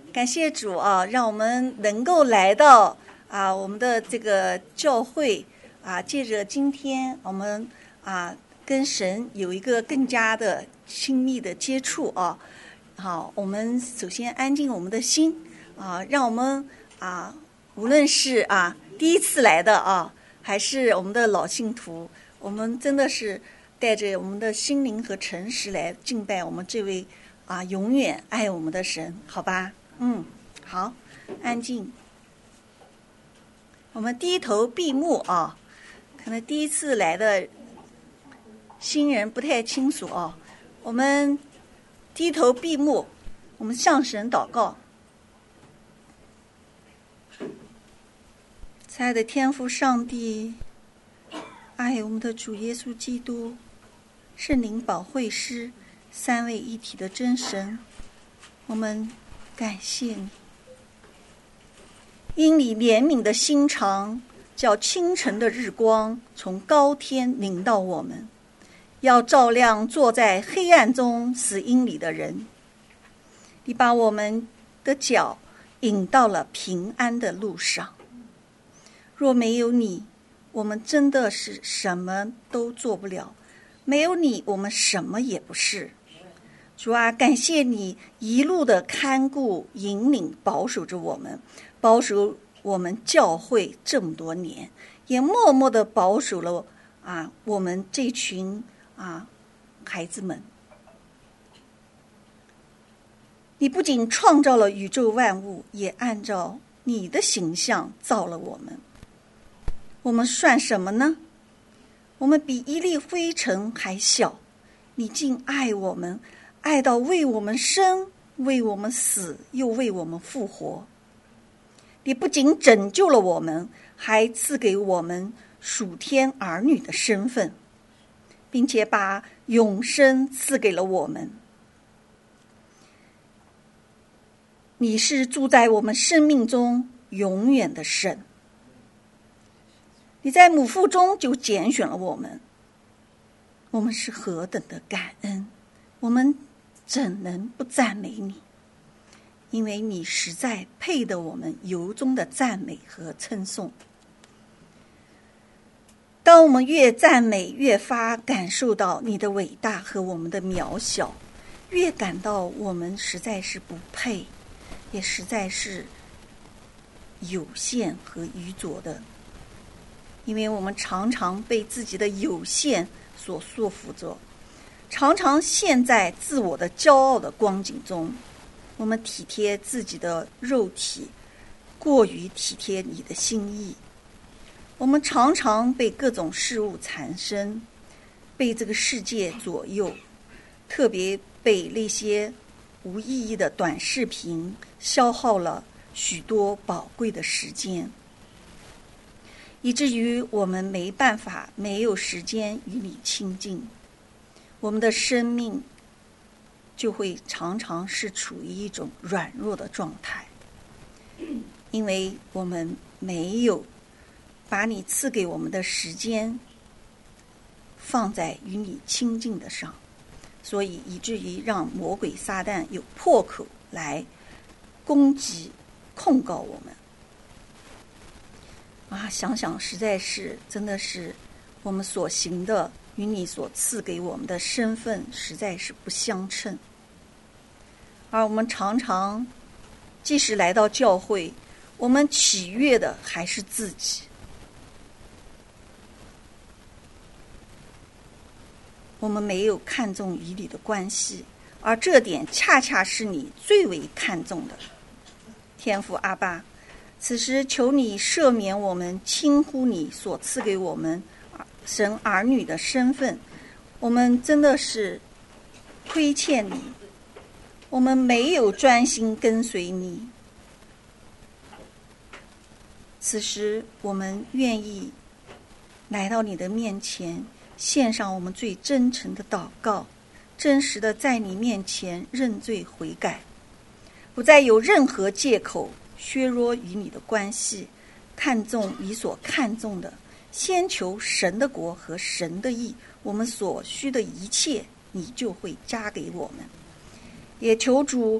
感谢主啊，让我们能够来到我们的这个教会借着今天我们跟神有一个更加的亲密的接触啊。好，我们首先安静我们的心让我们无论是第一次来的还是我们的老信徒，我们真的是带着我们的心灵和诚实来敬拜我们这位永远爱我们的神，好吧？好，安静。我们低头闭目可能第一次来的新人不太清楚我们低头闭目，我们向神祷告。亲爱的天父上帝，爱我们的主耶稣基督，圣灵保惠师，三位一体的真神，我们感谢你，因你怜悯的心肠，叫清晨的日光从高天临到我们，要照亮坐在黑暗中死荫里的人。你把我们的脚引到了平安的路上。若没有你，我们真的是什么都做不了，没有你，我们什么也不是。主啊，感谢你一路的看顾、引领、保守着我们，保守我们教会这么多年，也默默的保守了我们这群孩子们。你不仅创造了宇宙万物，也按照你的形象造了我们。我们算什么呢？我们比一粒灰尘还小，你竟爱我们，爱到为我们生，为我们死，又为我们复活。你不仅拯救了我们，还赐给我们属天儿女的身份，并且把永生赐给了我们。你是住在我们生命中永远的神。你在母腹中就拣选了我们，我们是何等的感恩，我们怎能不赞美你？因为你实在配得我们由衷的赞美和称颂。当我们越赞美，越发感受到你的伟大和我们的渺小，越感到我们实在是不配，也实在是有限和愚拙的。因为我们常常被自己的有限所束缚着，常常陷在自我的骄傲的光景中，我们体贴自己的肉体，过于体贴你的心意。我们常常被各种事物缠身，被这个世界左右，特别被那些无意义的短视频消耗了许多宝贵的时间，以至于我们没办法，没有时间与你亲近，我们的生命就会常常是处于一种软弱的状态，因为我们没有把你赐给我们的时间放在与你亲近的上，所以以至于让魔鬼撒旦有破口来攻击控告我们。想想实在是真的是我们所行的与你所赐给我们的身份实在是不相称。而我们常常即使来到教会，我们喜悦的还是自己，我们没有看重与你的关系，而这点恰恰是你最为看重的。天父阿爸，此时求你赦免我们轻忽你所赐给我们神儿女的身份，我们真的是亏欠你，我们没有专心跟随你。此时我们愿意来到你的面前，献上我们最真诚的祷告，真实的在你面前认罪悔改，不再有任何借口削弱与你的关系，看重你所看重的，先求神的国和神的义，我们所需的一切你就会加给我们。也求主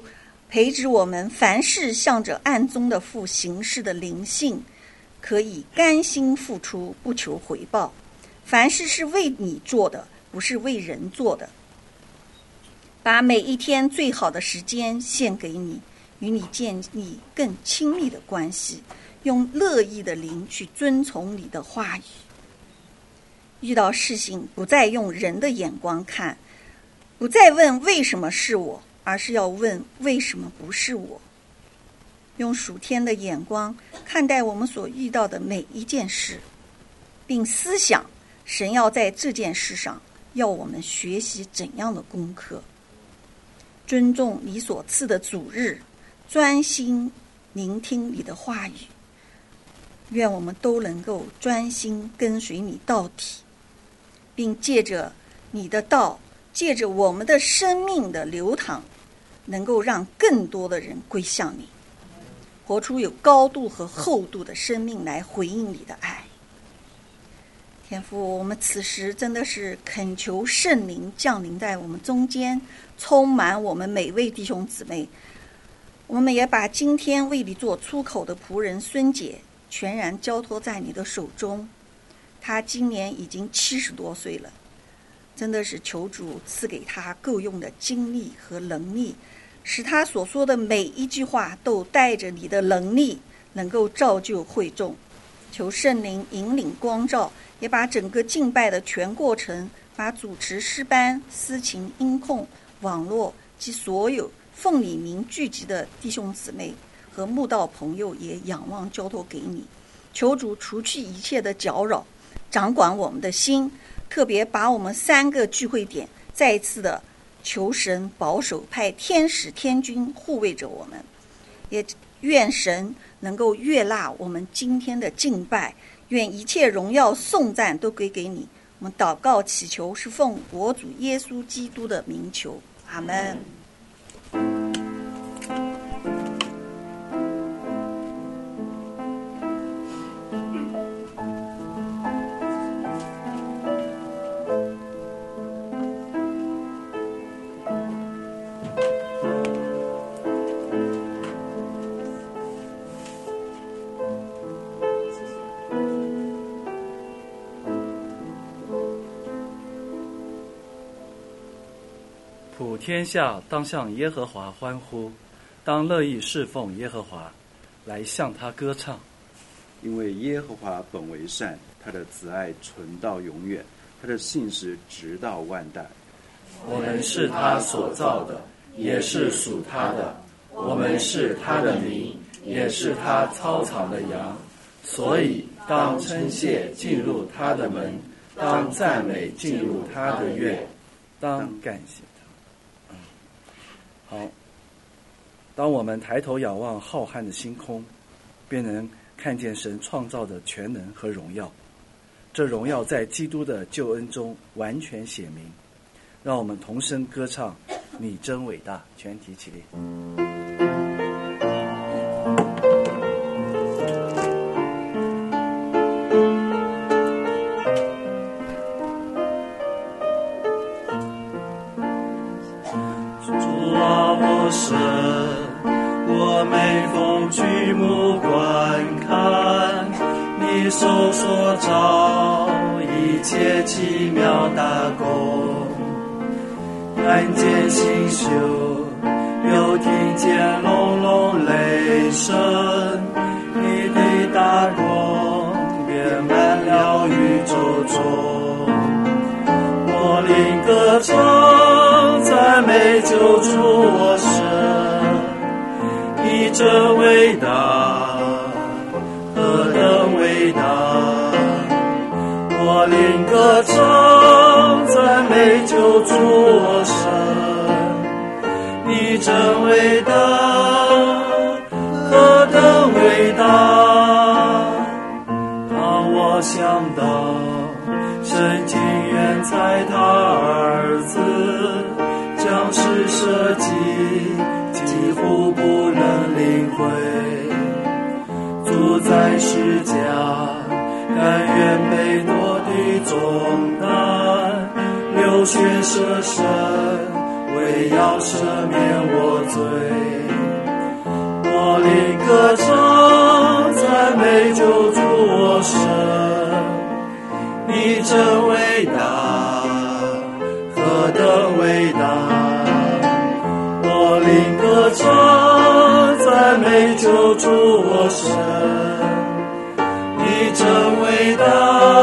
培植我们凡事向着暗中的父行事的灵性，可以甘心付出，不求回报。凡事是为你做的，不是为人做的。把每一天最好的时间献给你，与你建立更亲密的关系，用乐意的灵去遵从你的话语。遇到事情不再用人的眼光看，不再问为什么是我，而是要问为什么不是我。用属天的眼光看待我们所遇到的每一件事，并思想神要在这件事上要我们学习怎样的功课。尊重你所赐的主日，专心聆听你的话语。愿我们都能够专心跟随你到底，并借着你的道，借着我们的生命的流淌，能够让更多的人归向你，活出有高度和厚度的生命来回应你的爱。天父，我们此时真的是恳求圣灵降临在我们中间，充满我们每位弟兄姊妹。我们也把今天为你做出口的仆人孙姐全然交托在你的手中。她今年已经70多岁了，真的是求主赐给她够用的精力和能力，使她所说的每一句话都带着你的能力，能够造就会众。求圣灵引领光照，也把整个敬拜的全过程，把主持诗班、司琴、音控、网络及所有奉你名聚集的弟兄姊妹和慕道朋友也仰望交托给你。求主除去一切的搅扰，掌管我们的心，特别把我们3个聚会点再一次的求神保守，派天使天军护卫着我们。也愿神能够悦纳我们今天的敬拜，愿一切荣耀颂赞都归给你。我们祷告祈求是奉我主耶稣基督的名求，阿们。 普天下当向耶和华欢呼，当乐意侍奉耶和华，来向他歌唱。 因为耶和华本为善，他的慈爱存到永远，他的信实直到万代。 我们是他所造的，也是属他的，我们是他的民，也是他操场的羊。所以当称谢进入他的门，当赞美进入他的院， 当感谢他。好，当我们抬头仰望浩瀚的星空，便能看见神创造的全能和荣耀。这荣耀在基督的救恩中完全显明。让我们同声歌唱，你真伟大，全体起立。 神，我每逢举目观看你手所造一切奇妙大功，看见星宿，又听见隆隆雷声，你的大光遍满了宇宙中，我灵歌唱赞美救主我神，你真伟大，何等伟大！我灵歌唱赞美救主我神，你真伟大，何等伟大！当我想到神竟远在他儿子将世舍己，几乎不能领会，主在世家甘愿背多的重担，流血舍身，为要赦免我罪。 灵歌唱，赞美救主我神，你真伟大，何等伟大！我灵歌唱，赞美救主我神，你真伟大，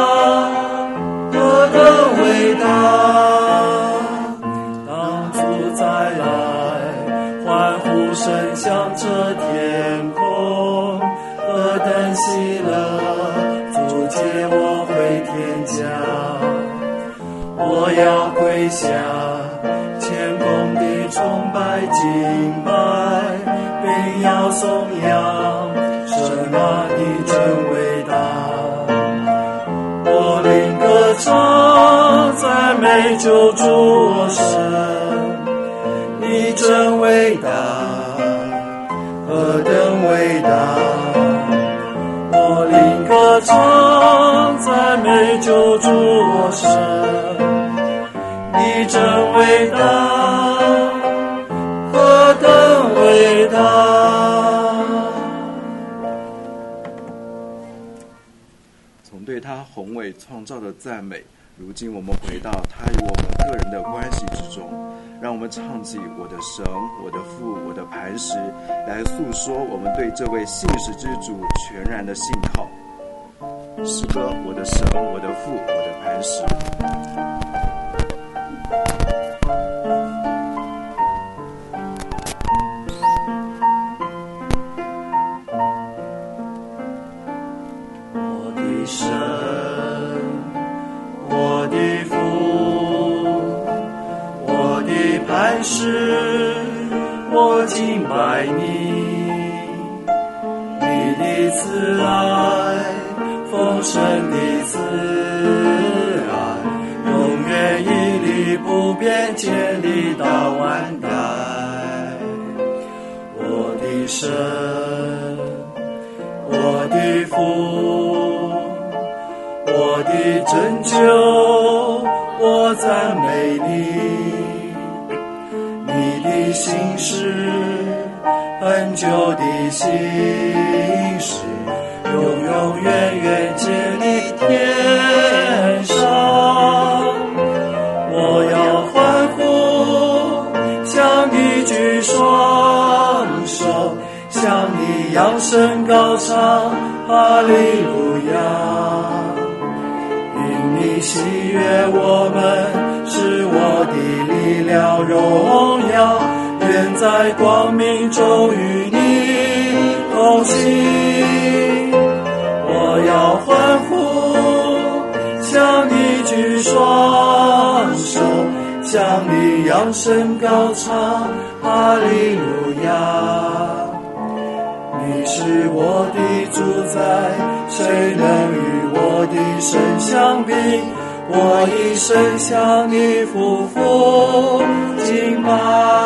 何等伟大！当主再来，欢呼声响彻天空，何等喜乐！主接我回天家，我要跪下，谦恭地崇拜敬拜，并要颂扬，神啊，你真伟大！我灵歌唱，赞美救主我神，你真伟大，何等伟大！我灵歌唱，赞美救主我神，你真伟大，何等伟大！ 从对他宏伟创造的赞美，如今我们回到他与我们个人的关系之中，让我们唱起我的神、我的父、我的磐石，来诉说我们对这位信实之主全然的信靠。诗歌：我的神、我的父、我的磐石。 我的神，我的父，我的磐石，我敬拜你，你的慈爱，丰盛的慈爱，永远屹立不变，建立到万代。我的神，我的父，我的拯救，我赞美你，你的心事，很久的心事，永永远远建立天上。我要欢呼，向你举双手，向你扬声高唱，哈利路亚！因你喜悦我们，是我的力量荣耀，愿在光明中与你同行。我要欢呼，向你举双手，向你扬声高唱，哈利路亚！你是我的主宰，谁能与我的神相比？我一生向你匍匐敬拜。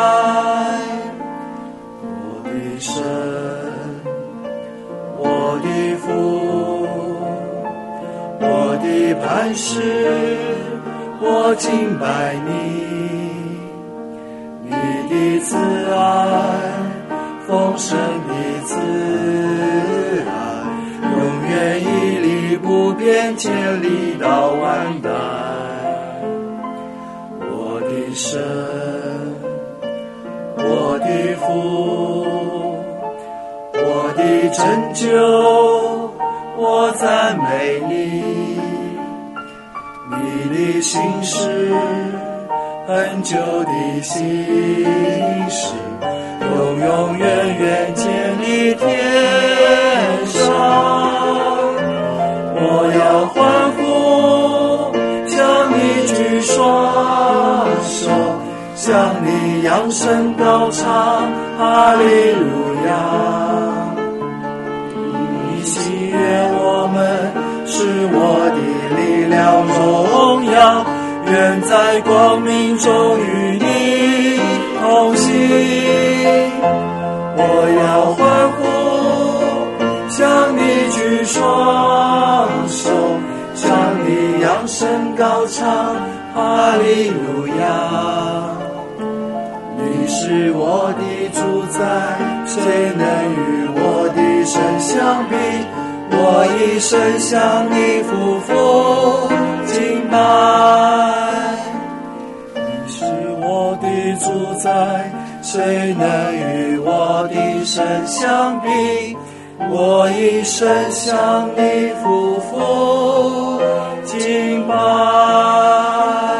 我的神，我的父，我的磐石，我敬拜你，你的慈爱，丰盛的慈爱，永远屹立不变，建立到万代。我的神，我的父，我的拯救，我赞美你，你的心事，很久的心事，永永远远建立天上。我要欢呼，向你举双手，向你扬声高唱，哈利路亚！你喜悦我们，是我的力量荣耀，愿在光明中与你同行。我要欢呼，向你举双手，向你扬声高唱，哈利路亚！你是我的主宰，谁能与相比，我一生向你匍匐敬拜。你是我的主宰，谁能与我的神相比？我一生向你匍匐敬拜。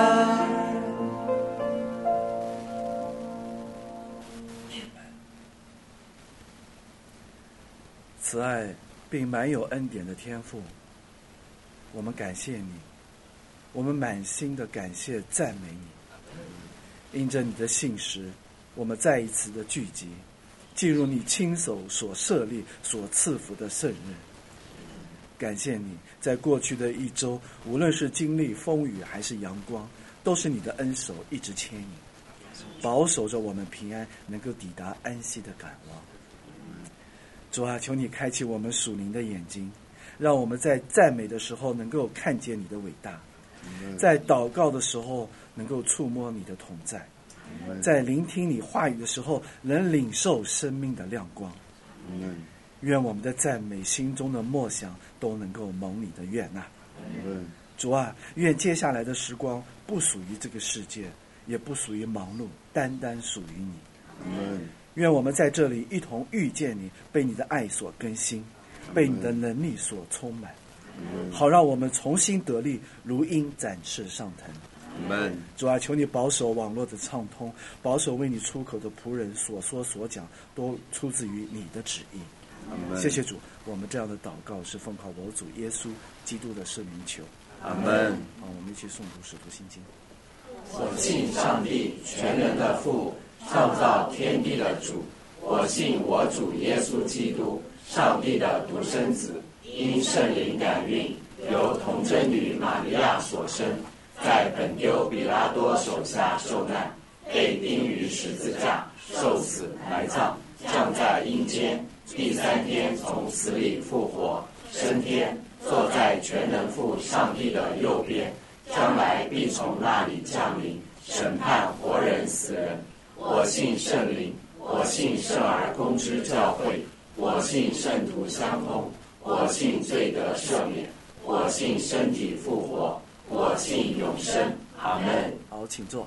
慈爱并满有恩典的天父，我们感谢你，我们满心的感谢赞美你。因着你的信实，我们再一次的聚集，进入你亲手所设立所赐福的圣日。感谢你在过去的一周，无论是经历风雨还是阳光，都是你的恩手一直牵引，保守着我们平安，能够抵达安息的赶望。主啊，求你开启我们属灵的眼睛，让我们在赞美的时候能够看见你的伟大，在祷告的时候能够触摸你的同在，在聆听你话语的时候能领受生命的亮光。愿我们的赞美心中的默想都能够蒙你的悦纳。主啊，愿接下来的时光不属于这个世界，也不属于忙碌，单单属于你。愿我们在这里一同遇见你，被你的爱所更新，被你的能力所充满，好让我们重新得力，如鹰展翅上腾。主啊，求你保守网络的畅通，保守为你出口的仆人所说所讲都出自于你的旨意。谢谢主，我们这样的祷告是奉靠我主耶稣基督的圣名求。 阿门。 好，我们一起诵读使徒信经。 我信上帝全能的父，创造天地的主。我信我主耶稣基督，上帝的独生子，因圣灵感孕，由童贞女玛利亚所生，在本丢比拉多手下受难，被钉于十字架，受死埋葬，降在阴间，第3天从死里复活，升天，坐在全能父上帝的右边，将来必从那里降临，审判活人死人。我信圣灵，我信圣而公之教会，我信圣徒相通，我信罪得赦免，我信身体复活，我信永生。阿门。 好，请坐。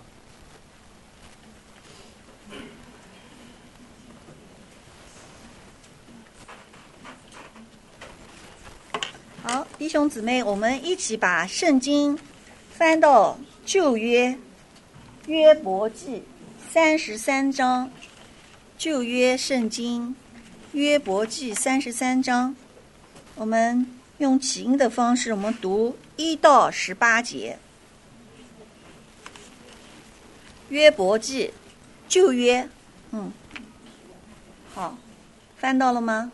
好，弟兄姊妹，我们一起把圣经翻到旧约约伯记33章，旧约圣经约伯记33章，我们用起音的方式，我们读1到18节。约伯记，旧约，好，翻到了吗？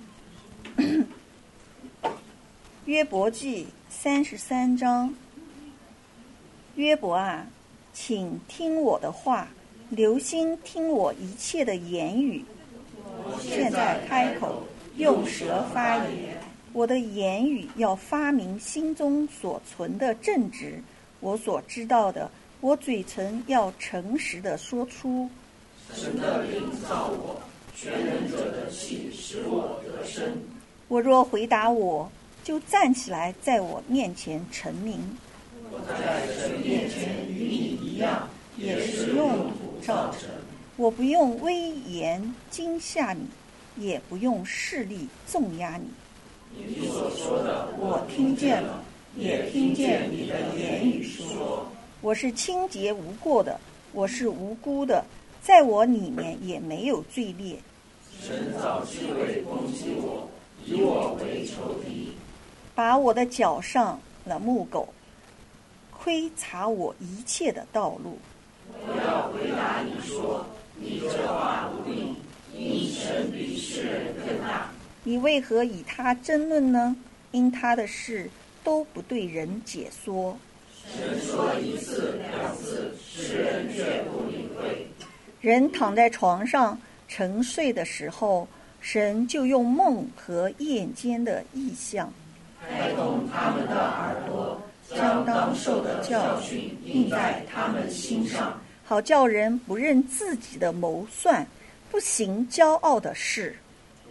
约伯记33章，约伯啊，请听我的话，留心听我一切的言语。现在开口，用舌发言，我的言语要发明心中所存的正直，我所知道的，我嘴唇要诚实的说出。 神的灵造我，全能者的气使我得生。 我若回答我，就站起来在我面前陈明。 我在神面前与你一样，也是用土造成。 我不用威严惊吓你，也不用势力重压你。 你所说的我听见了， 也听见你的言语说。 我是清洁无过的，我是无辜的，在我里面也没有罪孽。 神早智慧攻击我，以我为仇敌， 把我的脚上了木狗，窥察我一切的道路。 我要回答你说，你这话不定，因神比世人更大。 你为何以他争论呢？因他的事都不对人解说。 神说一次两次，世人却不领会。 人躺在床上沉睡的时候，神就用梦和夜间的异象开动他们的耳朵，将当受的教训印在他们心上， 好叫人不认自己的谋算，不行骄傲的事。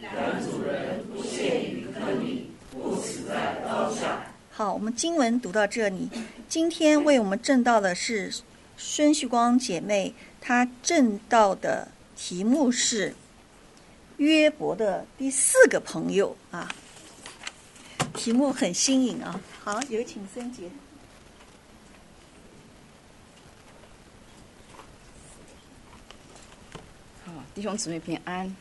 两主人不陷于坑里，不死在刀下。 好，我们经文读到这里。今天为我们证道的是孙旭光姐妹，她证道的题目是约伯的第4个朋友啊，题目很新颖啊。好，有请孙姐。 好，弟兄姊妹平安。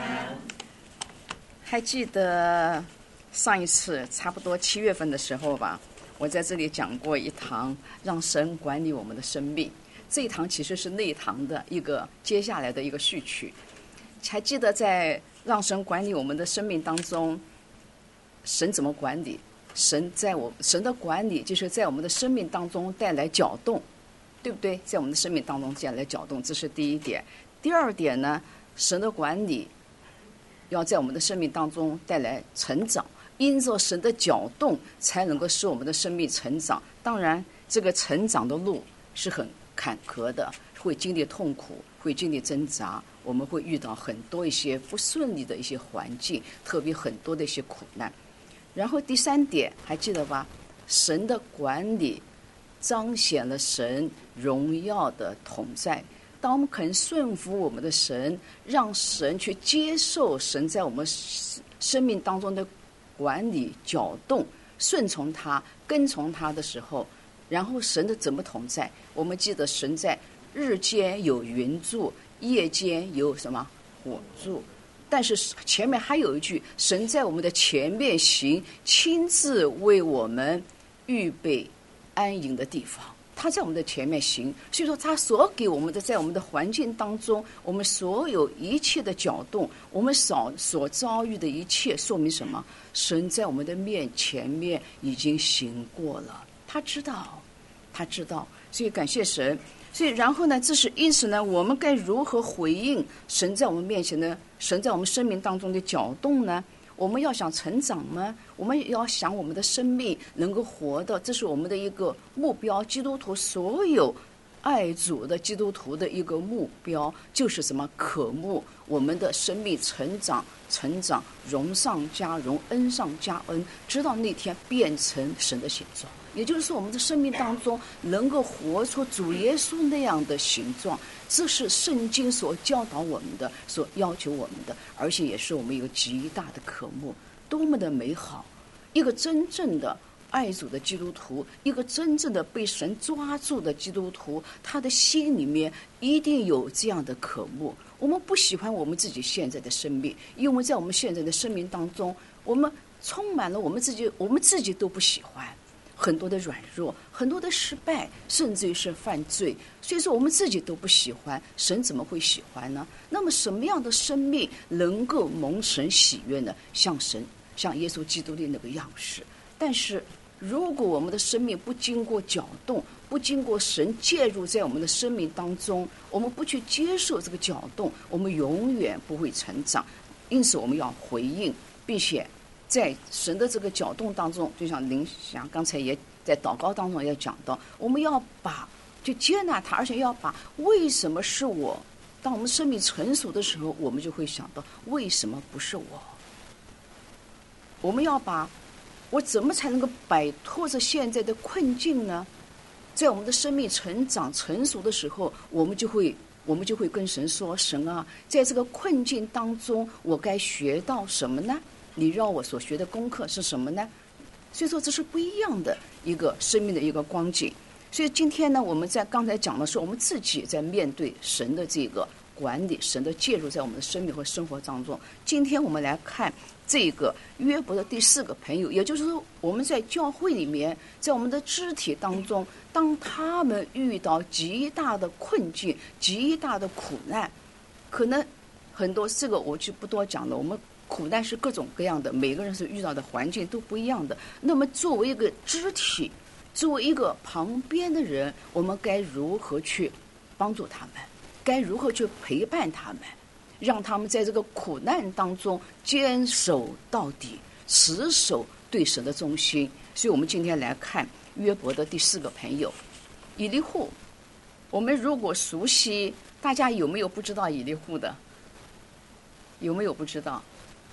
还记得上一次差不多7月份的时候吧，我在这里讲过一堂让神管理我们的生命，这一堂其实是那一堂的一个接下来的一个序曲。还记得在让神管理我们的生命当中，神怎么管理？神的管理就是在我们的生命当中带来搅动，对不对？在我们的生命当中带来搅动，这是第一点。第二点呢，神的管理要在我们的生命当中带来成长，因着神的搅动才能够使我们的生命成长。当然这个成长的路是很坎坷的，会经历痛苦，会经历挣扎，我们会遇到很多一些不顺利的一些环境，特别很多的一些苦难。然后第3点还记得吧，神的管理彰显了神荣耀的同在。当我们肯顺服我们的神，让神去接受神在我们生命当中的管理搅动，顺从他跟从他的时候，然后神的怎么同在？我们记得神在日间有云柱，夜间有什么火柱，但是前面还有一句，神在我们的前面行，亲自为我们预备安营的地方。他在我们的前面行，所以说他所给我们的，在我们的环境当中，我们所有一切的搅动，我们所遭遇的一切，说明什么？神在我们的前面已经行过了，他知道，所以感谢神。所以然后呢，这是因此呢，我们该如何回应神在我们面前的，神在我们生命当中的搅动呢？我们要想成长吗？我们要想我们的生命能够活的，这是我们的一个目标。基督徒所有爱主的基督徒的一个目标就是什么？渴慕我们的生命成长，荣上加荣，恩上加恩，直到那天变成神的形状。也就是说，我们的生命当中能够活出主耶稣那样的形状，这是圣经所教导我们的，所要求我们的，而且也是我们一个极大的渴慕。多么的美好！一个真正的爱主的基督徒，一个真正的被神抓住的基督徒，他的心里面一定有这样的渴慕。我们不喜欢我们自己现在的生命，因为在我们现在的生命当中，我们充满了我们自己都不喜欢。很多的软弱，很多的失败，甚至于是犯罪，所以说我们自己都不喜欢，神怎么会喜欢呢？那么什么样的生命能够蒙神喜悦呢？像耶稣基督的那个样式。但是如果我们的生命不经过搅动，不经过神介入在我们的生命当中，我们不去接受这个搅动，我们永远不会成长。因此我们要回应，并且在神的这个搅动当中，就像林祥刚才也在祷告当中也讲到，我们要就接纳他，而且要把为什么是我，当我们生命成熟的时候，我们就会想到为什么不是我。我们要把我怎么才能够摆脱着现在的困境呢？在我们的生命成长成熟的时候，我们就会跟神说，神啊，在这个困境当中我该学到什么呢？你让我所学的功课是什么呢？所以说这是不一样的一个生命的一个光景。所以今天呢，我们在刚才讲的是我们自己在面对神的这个管理，神的介入在我们的生命和生活当中。今天我们来看这个约伯的第4个朋友，也就是说我们在教会里面，在我们的肢体当中，当他们遇到极大的困境，极大的苦难，可能很多这个我就不多讲了，我们苦难是各种各样的，每个人所遇到的环境都不一样的。那么作为一个肢体，作为一个旁边的人，我们该如何去帮助他们？该如何去陪伴他们？让他们在这个苦难当中坚守到底，持守对神的忠心。所以我们今天来看约伯的第4个朋友以利户。我们如果熟悉，大家有没有不知道以利户的？有没有不知道？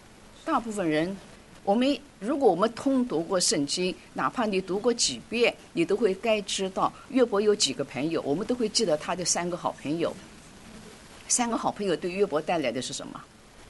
大部分人，如果我们通读过圣经，哪怕你读过几遍，你都会该知道约伯有几个朋友，我们都会记得他的3个好朋友。3个好朋友对约伯带来的是什么？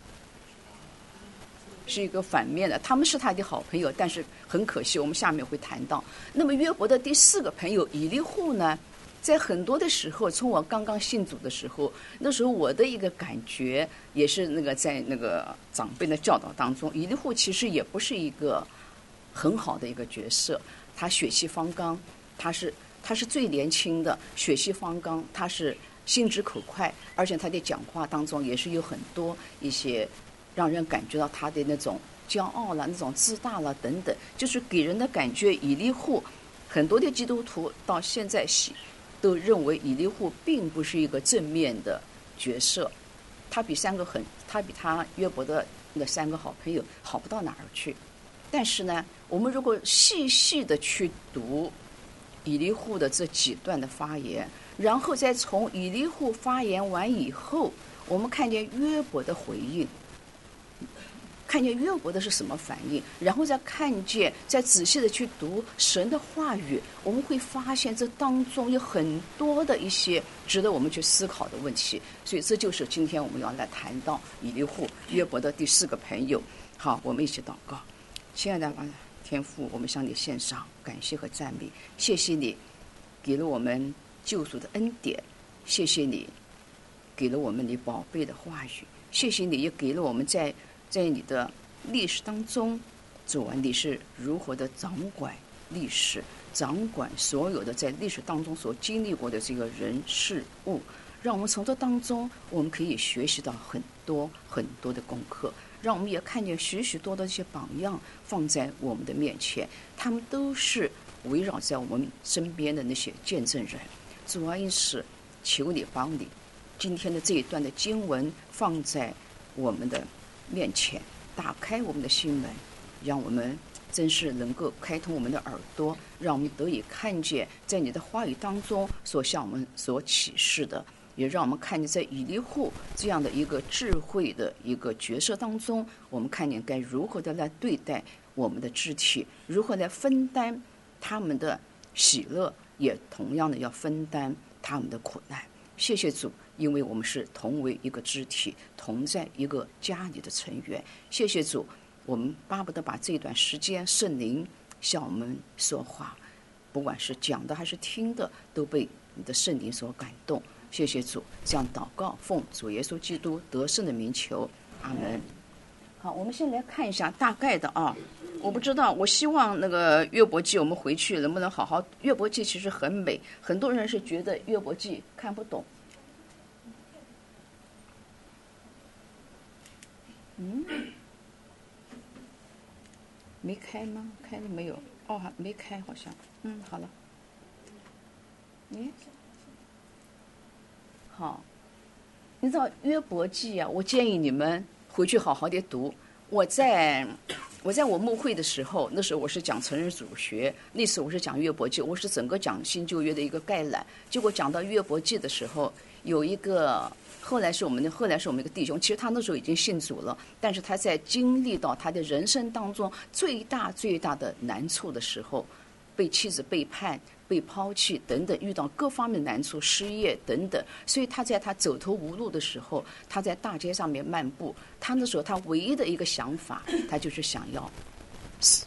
是一个反面的，他们是他的好朋友，但是很可惜，我们下面会谈到。那么约伯的第4个朋友以利户呢，在很多的时候，从我刚刚信主的时候，那时候我的一个感觉也是在那个长辈的教导当中，以利户其实也不是一个很好的一个角色。他血气方刚，他是最年轻的，血气方刚，他是心直口快，而且他的讲话当中也是有很多一些让人感觉到他的那种骄傲了，那种自大了等等，就是给人的感觉以利户，很多的基督徒到现在都认为以利户并不是一个正面的角色，他比他约伯的那3个好朋友好不到哪儿去。但是呢，我们如果细细的去读以利户的这几段的发言，然后再从以利户发言完以后，我们看见约伯的回应，看见约伯的是什么反应，然后再仔细的去读神的话语，我们会发现这当中有很多的一些值得我们去思考的问题。所以这就是今天我们要来谈到以利户约伯的第4个朋友。好，我们一起祷告。亲爱的天父，我们向你献上感谢和赞美，谢谢你给了我们救赎的恩典，谢谢你给了我们你宝贝的话语，谢谢你也给了我们在你的历史当中，主啊，你是如何的掌管历史，掌管所有的在历史当中所经历过的这个人事物，让我们从这当中我们可以学习到很多很多的功课，让我们也看见许许多多的一些榜样放在我们的面前，他们都是围绕在我们身边的那些见证人。主啊，因此求你帮你今天的这一段的经文放在我们的面前，打开我们的心门，让我们真是能够开通我们的耳朵，让我们得以看见在你的话语当中所向我们所启示的，也让我们看见在以利户这样的一个智慧的一个角色当中，我们看见该如何的来对待我们的肢体，如何来分担他们的喜乐，也同样的要分担他们的苦难。谢谢主，因为我们是同为一个肢体，同在一个家里的成员。谢谢主，我们巴不得把这段时间圣灵向我们说话，不管是讲的还是听的，都被你的圣灵所感动。谢谢主，这样祷告奉主耶稣基督得胜的名求，阿门。好，我们先来看一下大概的啊，我不知道，我希望那个约伯记我们回去能不能好好，约伯记其实很美，很多人是觉得约伯记看不懂。没开吗？开了没有？哦，没开好像。好了。好，你知道约伯记啊，我建议你们回去好好的读。我在我牧会的时候，那时候我是讲成人主学，那次我是讲约伯记，我是整个讲新旧约的一个概览。结果讲到约伯记的时候，有一个后来是我们一个弟兄，其实他那时候已经信主了，但是他在经历到他的人生当中最大的难处的时候，被妻子背叛、被抛弃等等，遇到各方面的难处，失业等等，所以他在他走投无路的时候，他在大街上面漫步，他那时候他唯一的一个想法，他就是想要死，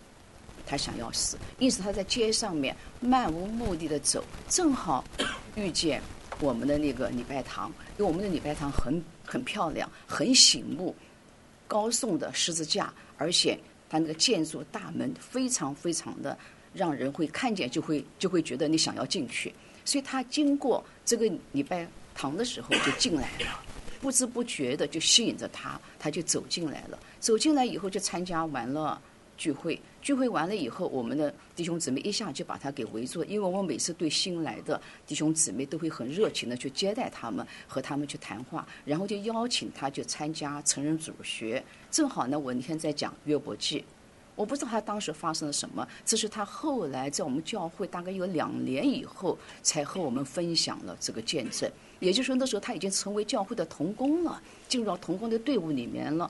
因此他在街上面漫无目的的走，正好遇见我们的那个礼拜堂，因为我们的礼拜堂很漂亮，很醒目，高耸的十字架，而且它那个建筑大门非常非常的让人会看见就会觉得你想要进去，所以他经过这个礼拜堂的时候就进来了，不知不觉的就吸引着他就走进来了。走进来以后就参加完了聚会完了以后，我们的弟兄姊妹一下就把他给围住，因为我每次对新来的弟兄姊妹都会很热情的去接待他们，和他们去谈话，然后就邀请他去参加成人主学。正好呢，我那天在讲约伯记，我不知道他当时发生了什么，这是他后来在我们教会大概有2年以后才和我们分享了这个见证。也就是说那时候他已经成为教会的同工了，进入到同工的队伍里面了。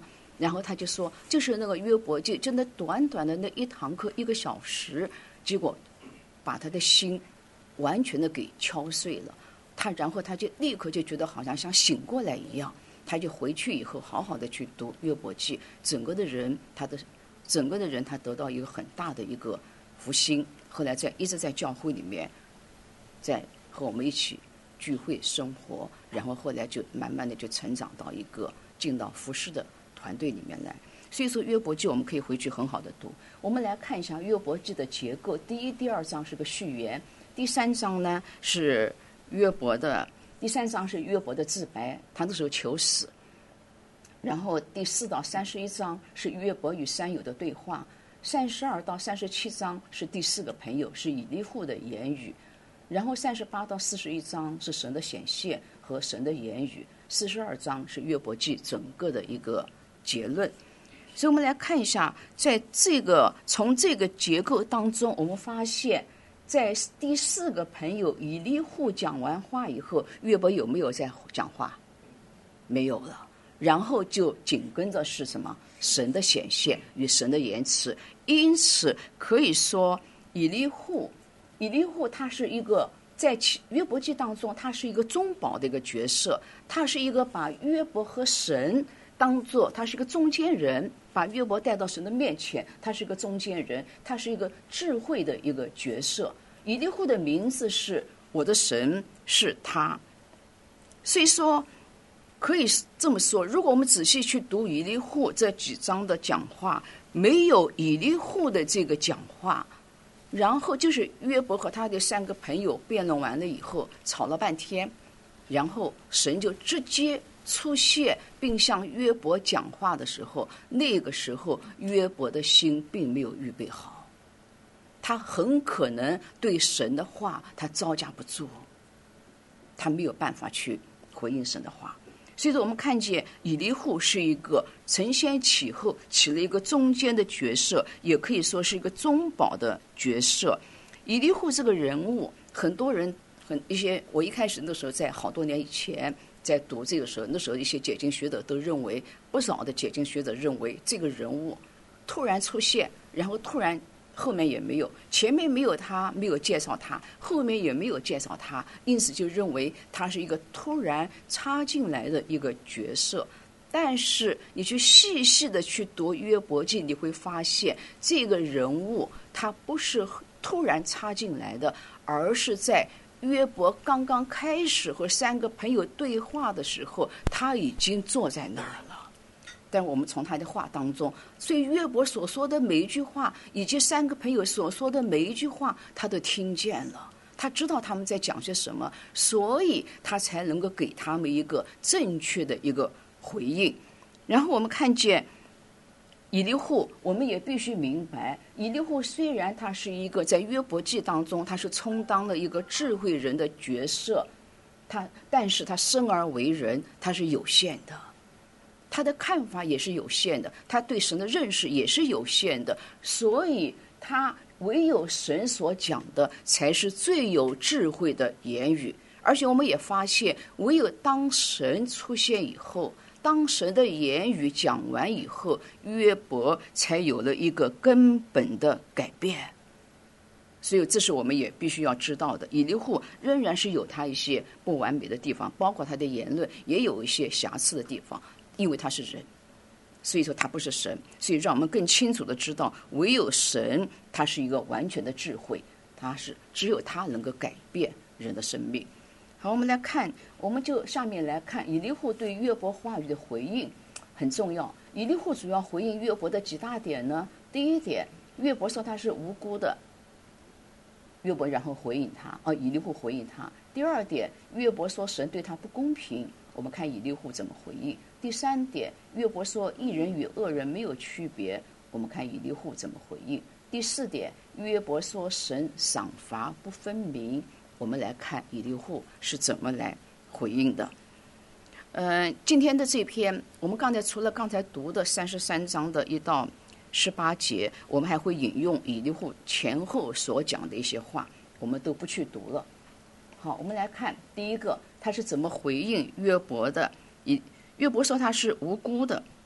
然后他就说，就是那个约伯记，真的短短的那一堂课1个小时，结果把他的心完全的给敲碎了。然后他就立刻就觉得好像醒过来一样，他就回去以后好好的去读约伯记，整个的人他得到一个很大的一个复兴。后来一直在教会里面，在和我们一起聚会生活，然后后来就慢慢的就成长到一个进到服侍的团队里面来。所以说约伯记我们可以回去很好的读。我们来看一下约伯记的结构，第1、第2章是个序言，第3章呢是约伯的自白，他那时候求死。然后第4到31章是约伯与山友的对话，32到37章是第4个朋友，是以利户的言语。然后38到41章是神的显现和神的言语，42章是约伯记整个的一个结论。所以我们来看一下，从这个结构当中，我们发现在第4个朋友以利户讲完话以后，约伯有没有在讲话？没有了。然后就紧跟着是什么？神的显现与神的言辞。因此可以说以利户他是一个在约伯记当中，他是一个中保的一个角色，他是一个把约伯和神当作他是一个中间人，把约伯带到神的面前，他是一个中间人，他是一个智慧的一个角色。以利户的名字是我的神是他。所以说可以这么说，如果我们仔细去读以利户这几章的讲话，没有以利户的这个讲话，然后就是约伯和他的3个朋友辩论完了以后吵了半天，然后神就直接出现并向约伯讲话的时候，那个时候约伯的心并没有预备好，他很可能对神的话他招架不住，他没有办法去回应神的话。所以说我们看见以利户是一个承先启后，起了一个中间的角色，也可以说是一个中保的角色。以利户这个人物，很多人我一开始那时候在好多年以前在读这个时候，那时候一些解经学者都认为，不少的解经学者认为这个人物突然出现，然后突然后面也没有，前面没有他，没有介绍他，后面也没有介绍他，因此就认为他是一个突然插进来的一个角色。但是你去细细的去读约伯记，你会发现这个人物他不是突然插进来的，而是在约伯刚刚开始和3个朋友对话的时候，他已经坐在那儿了。但我们从他的话当中，所以约伯所说的每一句话，以及3个朋友所说的每一句话，他都听见了，他知道他们在讲些什么，所以他才能够给他们一个正确的一个回应。然后我们看见以利户，我们也必须明白，以利户虽然他是一个在约伯记当中他是充当了一个智慧人的角色，但是他生而为人，他是有限的，他的看法也是有限的，他对神的认识也是有限的，所以他唯有神所讲的才是最有智慧的言语。而且我们也发现，唯有当神出现以后，当神的言语讲完以后，约伯才有了一个根本的改变。所以这是我们也必须要知道的，以利户仍然是有他一些不完美的地方，包括他的言论也有一些瑕疵的地方，因为他是人，所以说他不是神。所以让我们更清楚的知道，唯有神他是一个完全的智慧，只有他能够改变人的生命。好，我们来看，我们就下面来看以利户对约伯话语的回应很重要。以利户主要回应约伯的几大点呢？第一点，约伯说他是无辜的，约伯然后回应他，以利户回应他。第二点，约伯说神对他不公平，我们看以利户怎么回应。第三点，约伯说义人与恶人没有区别，我们看以利户怎么回应。第四点，约伯说神赏罚不分明，我们来看以利户是怎么来回应的。今天的这篇，我们除了刚才读的33章的1到18节，我们还会引用以利户前后所讲的一些话，我们都不去读了。好，我们来看第一个，他是怎么回应约伯的。约伯说他是无辜的，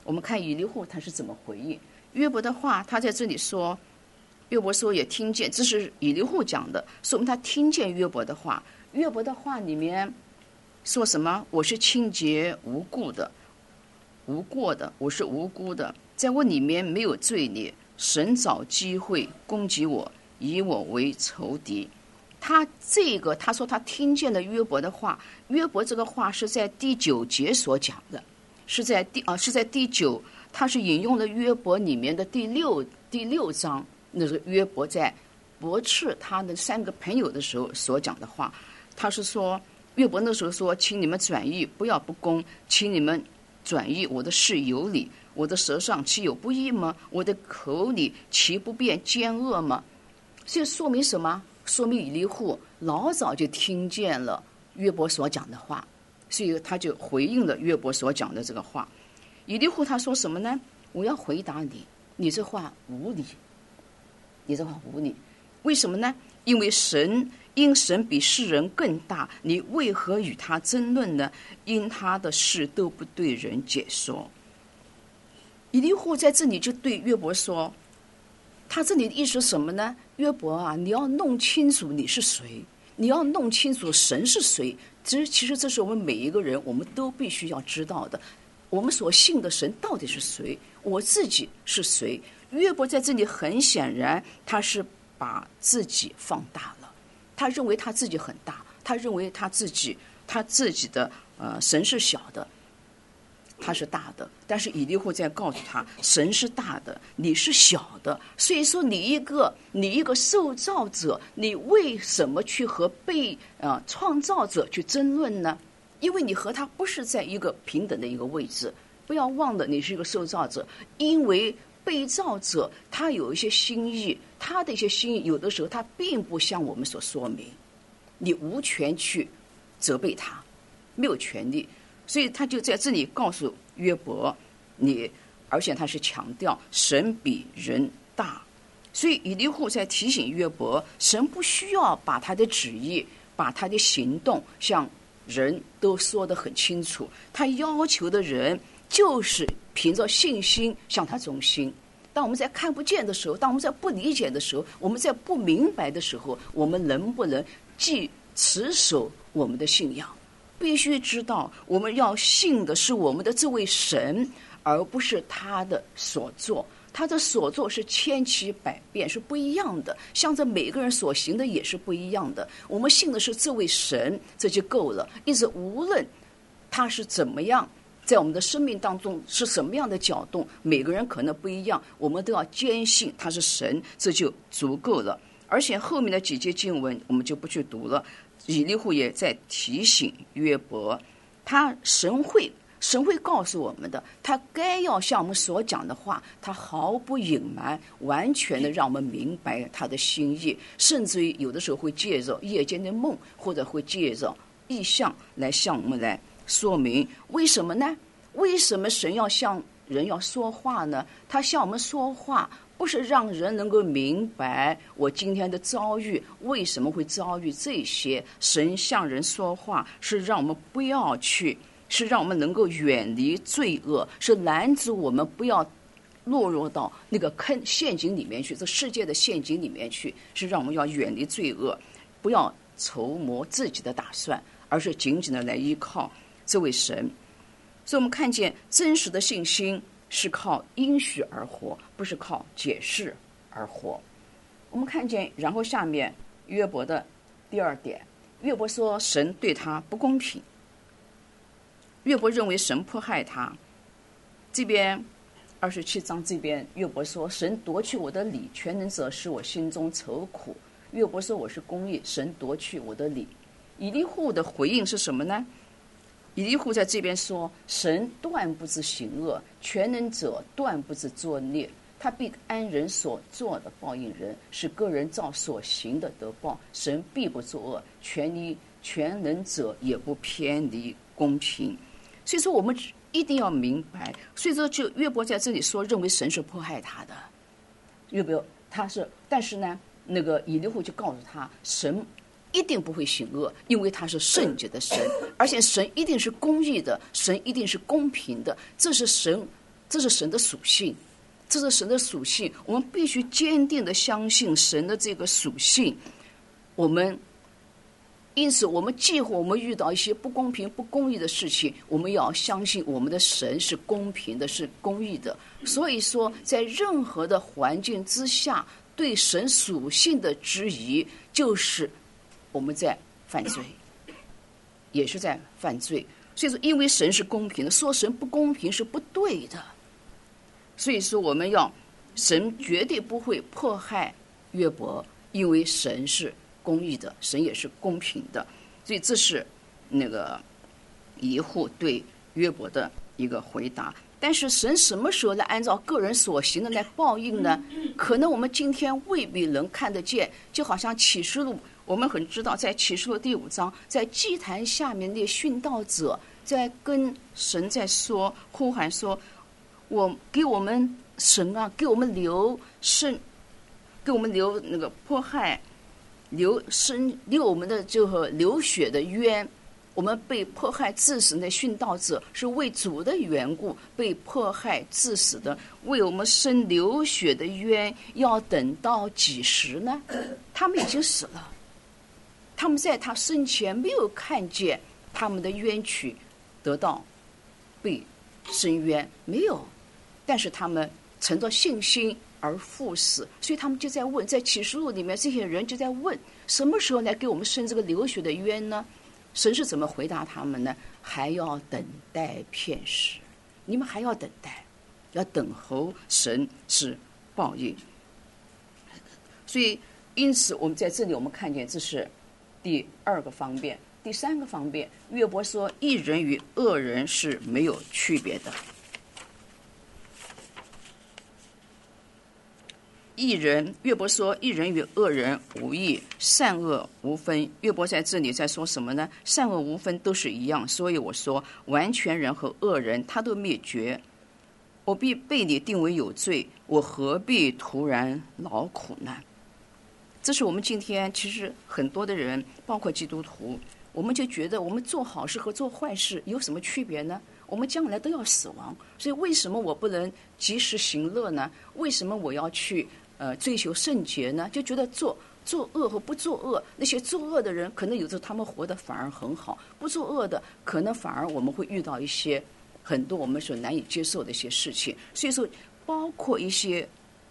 我们看以利户他是怎么回应约伯的话。他在这里说，约伯说也听见，这是以利户讲的，说明他听见约伯的话。约伯的话里面说什么？我是清洁无故的，无过的，我是无辜的，在我里面没有罪孽，神找机会攻击我，以我为仇敌。他说他听见了约伯的话，约伯这个话是在第9节所讲的，是在第9，他是引用了约伯里面的第六章，那是约伯在驳斥他的3个朋友的时候所讲的话。他是说，约伯那时候说，请你们转意，不要不公，请你们转意，我的事有理，我的舌上岂有不义吗？我的口里岂不变奸恶吗？这说明什么？说明以利户老早就听见了约伯所讲的话，所以他就回应了约伯所讲的这个话。以利户他说什么呢？我要回答你，你这话无理，你这话无理。为什么呢？因为神比世人更大，你为何与他争论呢？因他的事都不对人解说。以利户在这里就对约伯说，他这里的意思是什么呢？约伯啊，你要弄清楚你是谁，你要弄清楚神是谁。其实这是我们每一个人我们都必须要知道的，我们所信的神到底是谁，我自己是谁。约伯在这里很显然他是把自己放大了，他认为他自己很大，他认为他自己的神是小的，他是大的。但是以利户在告诉他，神是大的，你是小的。所以说你一个受造者，你为什么去和被创造者去争论呢？因为你和他不是在一个平等的一个位置。不要忘了你是一个受造者，因为被造者他有一些心意，他的一些心意有的时候他并不向我们所说明，你无权去责备他，没有权利。所以他就在这里告诉约伯，而且他是强调神比人大。所以以利户在提醒约伯，神不需要把他的旨意，把他的行动向人都说得很清楚，他要求的人就是凭着信心向他忠心。当我们在看不见的时候，当我们在不理解的时候，我们在不明白的时候，我们能不能既持守我们的信仰？必须知道我们要信的是我们的这位神，而不是他的所作。他的所作是千奇百变，是不一样的，向着每个人所行的也是不一样的。我们信的是这位神，这就够了。因此无论他是怎么样，在我们的生命当中是什么样的搅动，每个人可能不一样，我们都要坚信他是神，这就足够了。而且后面的几节经文我们就不去读了。以利户也在提醒约伯，神会告诉我们的，他该要向我们所讲的话，他毫不隐瞒，完全的让我们明白他的心意，甚至于有的时候会借着夜间的梦，或者会借着异象来向我们来说明。为什么呢？为什么神要向人要说话呢？他向我们说话不是让人能够明白我今天的遭遇为什么会遭遇这些，神向人说话是让我们不要去，是让我们能够远离罪恶，是拦阻我们不要落入到那个陷阱里面去，这世界的陷阱里面去，是让我们要远离罪恶，不要筹谋自己的打算，而是紧紧的来依靠这位神。所以我们看见真实的信心是靠应许而活，不是靠解释而活。我们看见，然后下面约伯的第2点，约伯说神对他不公平，约伯认为神迫害他。这边27章这边约伯说，神夺去我的理，全能者使我心中愁苦。约伯说我是公义，神夺去我的理。以利户的回应是什么呢？以利户在这边说，神断不知行恶，全能者断不知作孽，他必按人所做的报应人，使个人照所行的得报。神必不作恶，全能者也不偏离公平。所以说我们一定要明白，所以说就约伯在这里说认为神是迫害他的，约伯他是，但是呢那个以利户就告诉他，神一定不会行恶，因为他是圣洁的神，而且神一定是公义的，神一定是公平的，这是神这是神的属性，这是神的属性，我们必须坚定的相信神的这个属性。因此我们既或我们遇到一些不公平不公义的事情，我们要相信我们的神是公平的，是公义的。所以说在任何的环境之下，对神属性的质疑就是我们在犯罪，也是在犯罪。所以说因为神是公平的，说神不公平是不对的。所以说神绝对不会迫害约伯，因为神是公义的，神也是公平的。所以这是那个以户对约伯的一个回答。但是神什么时候来按照个人所行的来报应呢？可能我们今天未必能看得见。就好像启示录，我们很知道，在启示录第5章，在祭坛下面的殉道者在跟神在说，呼喊说，给我们神啊，给我们留那个迫害，流我们的这个流血的冤。我们被迫害致死的殉道者是为主的缘故被迫害致死的，为我们生流血的冤要等到几时呢？他们已经死了，他们在他生前没有看见他们的冤屈得到被伸冤，没有，但是他们乘着信心而赴死，所以他们就在问，在启示录里面这些人就在问，什么时候来给我们生这个流血的冤呢？神是怎么回答他们呢？还要等待片时，你们还要等待，要等候神是报应。所以因此我们在这里我们看见这是第2个方面。第3个方面，约伯说义人与恶人是没有区别的。约伯说义人与恶人无异，善恶无分。约伯在这里在说什么呢？善恶无分，都是一样。所以我说完全人和恶人他都灭绝，我必被你定为有罪，我何必突然劳苦呢？这是我们今天其实很多的人，包括基督徒，我们就觉得我们做好事和做坏事有什么区别呢？我们将来都要死亡，所以为什么我不能及时行乐呢？为什么我要去追求圣洁呢？就觉得做恶和不做恶，那些做恶的人可能有时候他们活得反而很好，不做恶的可能反而我们会遇到一些很多我们所难以接受的一些事情。所以说包括一些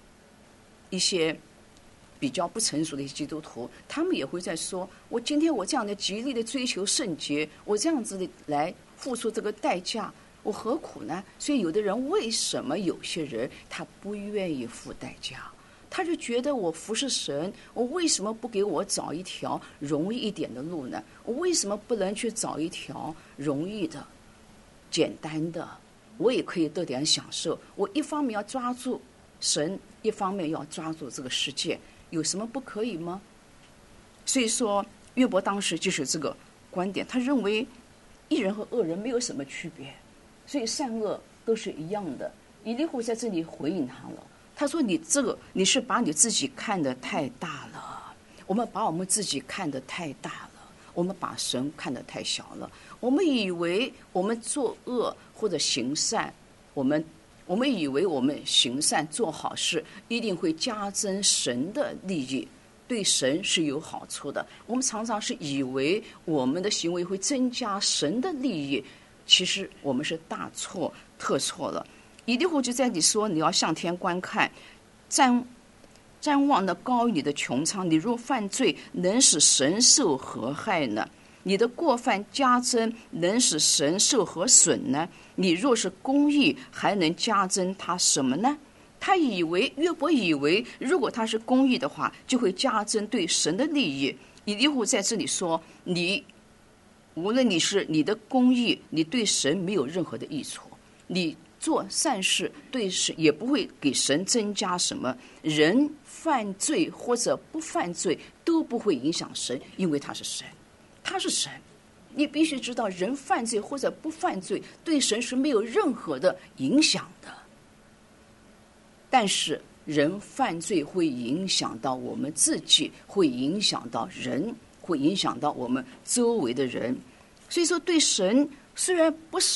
比较不成熟的一些基督徒，他们也会在说，我今天我这样的极力的追求圣洁，我这样子的来付出这个代价，我何苦呢？所以有的人，为什么有些人他不愿意付代价？他就觉得我服侍神，我为什么不给我找一条容易一点的路呢？我为什么不能去找一条容易的、简单的，我也可以得点享受？我一方面要抓住神，一方面要抓住这个世界，有什么不可以吗？所以说约伯当时就是这个观点，他认为义人和恶人没有什么区别，所以善恶都是一样的。以利户在这里回应他了，他说你是把你自己看得太大了，我们把我们自己看得太大了，我们把神看得太小了。我们以为我们做恶或者行善，我们以为我们行善做好事一定会加增神的利益，对神是有好处的。我们常常是以为我们的行为会增加神的利益，其实我们是大错特错了。以利户就在你说，你要向天观看，瞻望的高于你的穹苍，你若犯罪，能使神受何害呢？你的过犯加增，能使神受何损呢？你若是公义，还能加增他什么呢？约伯以为如果他是公义的话，就会加增对神的利益。以利户在这里说，无论你的公义，你对神没有任何的益处，你做善事对神也不会给神增加什么，人犯罪或者不犯罪都不会影响神，因为他是神。你必须知道，人犯罪或者不犯罪对神是没有任何的影响的，但是人犯罪会影响到我们自己，会影响到人，会影响到我们周围的人。所以说对神虽然不受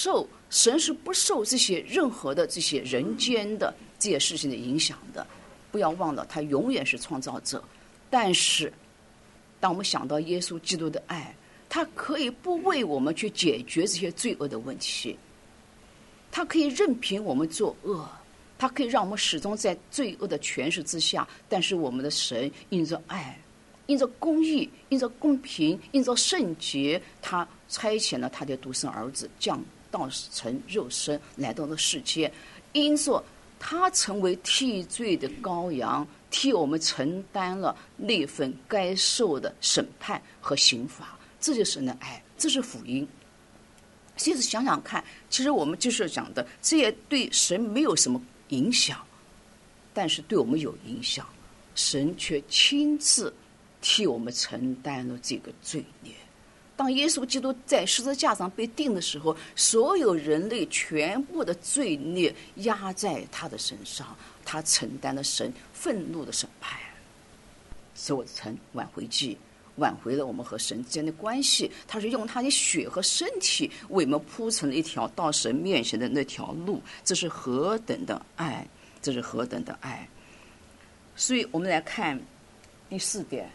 神是不受这些任何的这些人间的这些事情的影响的。不要忘了，他永远是创造者。但是当我们想到耶稣基督的爱，他可以不为我们去解决这些罪恶的问题，他可以任凭我们作恶，他可以让我们始终在罪恶的权势之下。但是我们的神因着爱，因着公义，因着公平，因着圣洁，他差遣了他的独生儿子降道成肉身来到了世界，因着他成为替罪的羔羊，替我们承担了那份该受的审判和刑罚。这就是神的爱，这是福音。其实想想看，其实我们就是讲的，这也对神没有什么影响，但是对我们有影响。神却亲自替我们承担了这个罪孽。当耶稣基督在十字架上被钉的时候，所有人类全部的罪孽压在他的身上，他承担了神愤怒的审判，所成挽回祭，挽回了我们和神之间的关系。他是用他的血和身体为我们铺成了一条到神面前的那条路。这是何等的爱，这是何等的爱。所以我们来看第4点，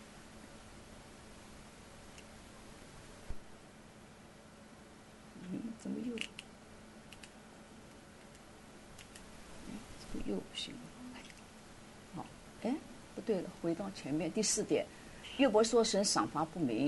怎么又不行？好，不对了，回到前面第4点，约伯说神赏罚不明。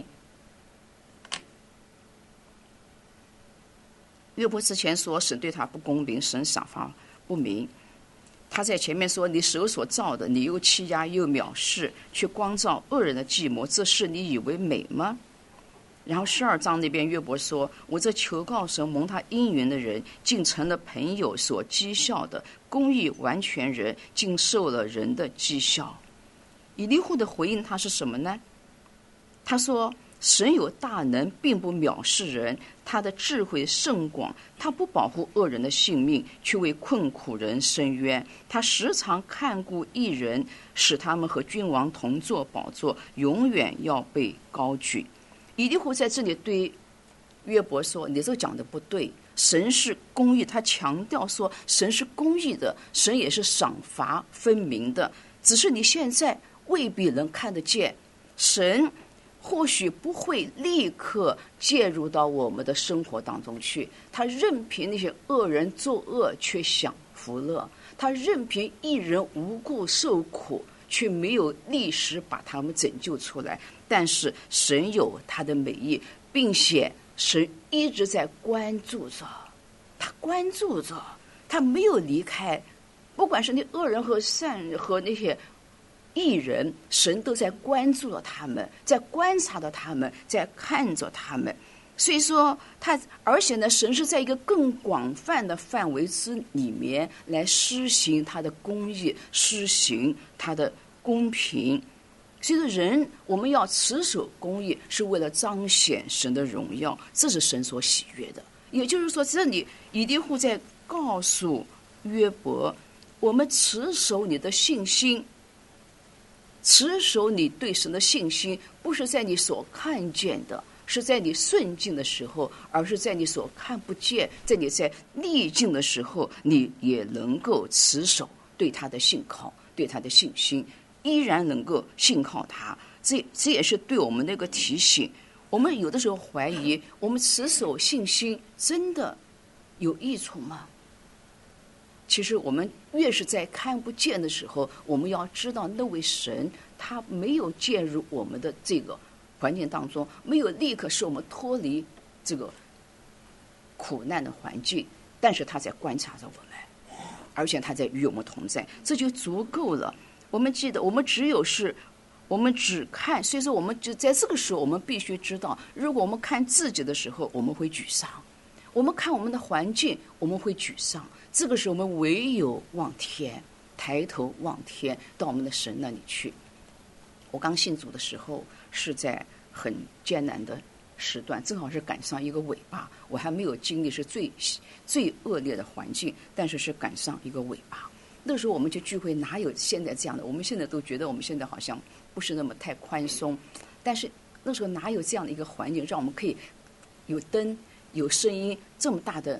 约伯之前说神对他不公平，神赏罚不明。他在前面说，你手所造的，你又欺压又藐视，却光照恶人的计谋，这事你以为美吗？然后12章那边约伯说，我这求告神蒙他应允的人，竟成了朋友所讥笑的，公义完全人竟受了人的讥笑。以利户的回应他是什么呢？他说神有大能，并不藐视人，他的智慧甚广，他不保护恶人的性命，却为困苦人伸冤。他时常看顾义人，使他们和君王同坐宝座，永远要被高举。以利户在这里对约伯说，你这个讲的不对，神是公义。他强调说神是公义的，神也是赏罚分明的，只是你现在未必能看得见。神或许不会立刻介入到我们的生活当中去，他任凭那些恶人作恶却享福乐，他任凭义人无故受苦却没有立时把他们拯救出来。但是神有他的美意，并且神一直在关注着，他关注着，他没有离开。不管是那恶人和善人和那些义人，神都在关注着他们，在观察着他们，在看着他们。所以说而且呢，神是在一个更广泛的范围之里面来施行他的公义，施行他的公平。所以说人我们要持守公义，是为了彰显神的荣耀，这是神所喜悦的。也就是说，这里以利户在告诉约伯，我们持守你的信心，持守你对神的信心，不是在你所看见的，是在你顺境的时候，而是在你所看不见，在你在逆境的时候，你也能够持守对他的信靠，对他的信心，依然能够信靠他。这也是对我们那个提醒。我们有的时候怀疑，我们持守信心真的有益处吗？其实我们越是在看不见的时候，我们要知道那位神他没有介入我们的这个环境当中，没有立刻使我们脱离这个苦难的环境，但是他在观察着我们，而且他在与我们同在，这就足够了。我们记得，我们只看，所以说我们就在这个时候，我们必须知道，如果我们看自己的时候，我们会沮丧；我们看我们的环境，我们会沮丧。这个时候，我们唯有望天，抬头望天，到我们的神那里去。我刚信主的时候，是在很艰难的时段，正好是赶上一个尾巴，我还没有经历是最恶劣的环境，但是赶上一个尾巴。那时候我们就聚会，哪有现在这样的？我们现在都觉得我们现在好像不是那么太宽松，但是那时候哪有这样的一个环境，让我们可以有灯、有声音，这么大的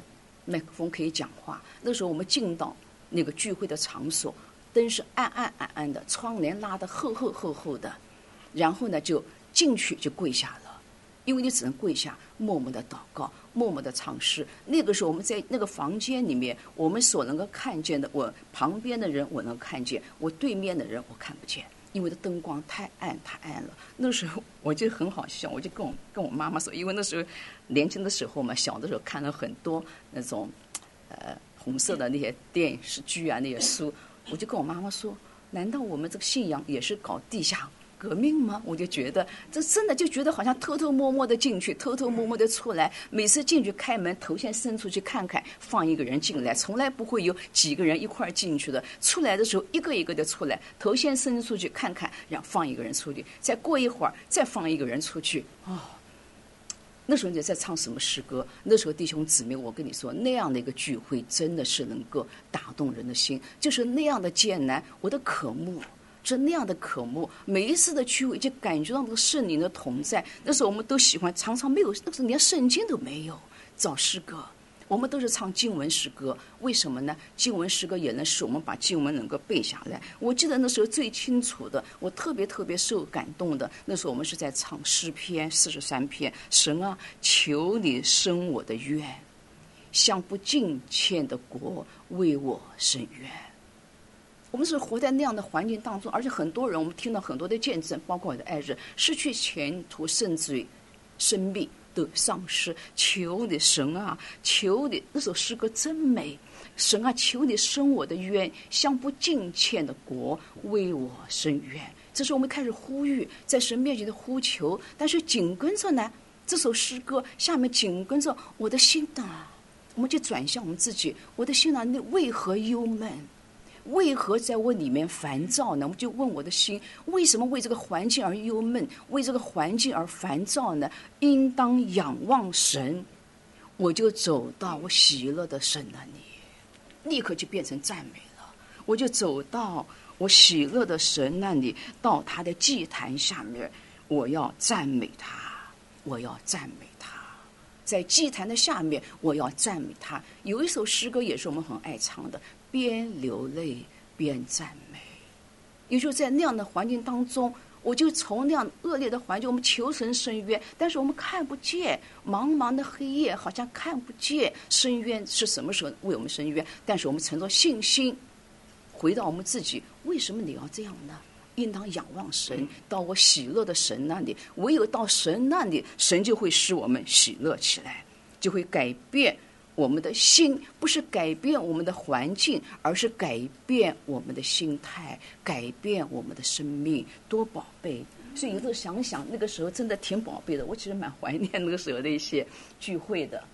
麦克风可以讲话。那时候我们进到那个聚会的场所，灯是暗的，窗帘拉得厚的，然后呢就进去就跪下了，因为你只能跪下，默默的祷告，默默的唱诗。那个时候我们在那个房间里面，我们所能够看见的，我旁边的人我能看见，我对面的人我看不见，因为的灯光太暗了。那时候我就很好笑，我就跟我妈妈说，因为那时候年轻的时候嘛，小的时候看了很多那种红色的那些电视剧啊，那些书，我就跟我妈妈说，难道我们这个信仰也是搞地下革命吗？我就觉得这真的就觉得好像偷偷摸摸的进去，偷偷摸摸的出来。每次进去开门，头先伸出去看看，放一个人进来，从来不会有几个人一块儿进去的。出来的时候一个一个的出来，头先伸出去看看，然后放一个人出去，再过一会儿再放一个人出去。那时候你在唱什么诗歌？那时候弟兄姊妹，我跟你说，那样的一个聚会真的是能够打动人的心，就是那样的艰难，我的渴慕。是那样的渴慕，每一次的聚会就感觉到那个圣灵的同在。那时候我们都喜欢，常常没有，那时候连圣经都没有，找诗歌，我们都是唱经文诗歌。为什么呢？经文诗歌也能使我们把经文能够背下来。我记得那时候最清楚的，我特别受感动的，那时候我们是在唱诗篇43篇，神啊，求你伸我的冤，向不敬虔的国为我伸冤。我们是活在那样的环境当中，而且很多人，我们听到很多的见证，包括我的爱人，失去前途，甚至于生命都丧失。求你神啊，求你，那首诗歌真美。神啊，求你伸我的冤，向不敬虔的国为我伸冤。这是我们开始呼吁，在神面前的呼求。但是紧跟着呢，这首诗歌下面紧跟着我的心啊，我们就转向我们自己，我的心啊，你为何忧闷？为何在我里面烦躁呢？我就问我的心，为什么为这个环境而忧闷，为这个环境而烦躁呢？应当仰望神，我就走到我喜乐的神那里，立刻就变成赞美了。我就走到我喜乐的神那里，到他的祭坛下面，我要赞美他，我要赞美他。在祭坛的下面，我要赞美他。有一首诗歌也是我们很爱唱的，边流泪边赞美。也就在那样的环境当中，我就从那样恶劣的环境，我们求神伸冤，但是我们看不见，茫茫的黑夜好像看不见伸冤是什么时候为我们伸冤。但是我们存着信心回到我们自己，为什么你要这样呢？应当仰望神，到我喜乐的神那里，唯有到神那里，神就会使我们喜乐起来，就会改变我们的心，不是改变我们的环境，而是改变我们的心态，改变我们的生命，多宝贝。所以有时候想想那个时候真的挺宝贝的，我其实蛮怀念那个时候的一些聚会的。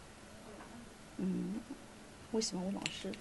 为什么我老是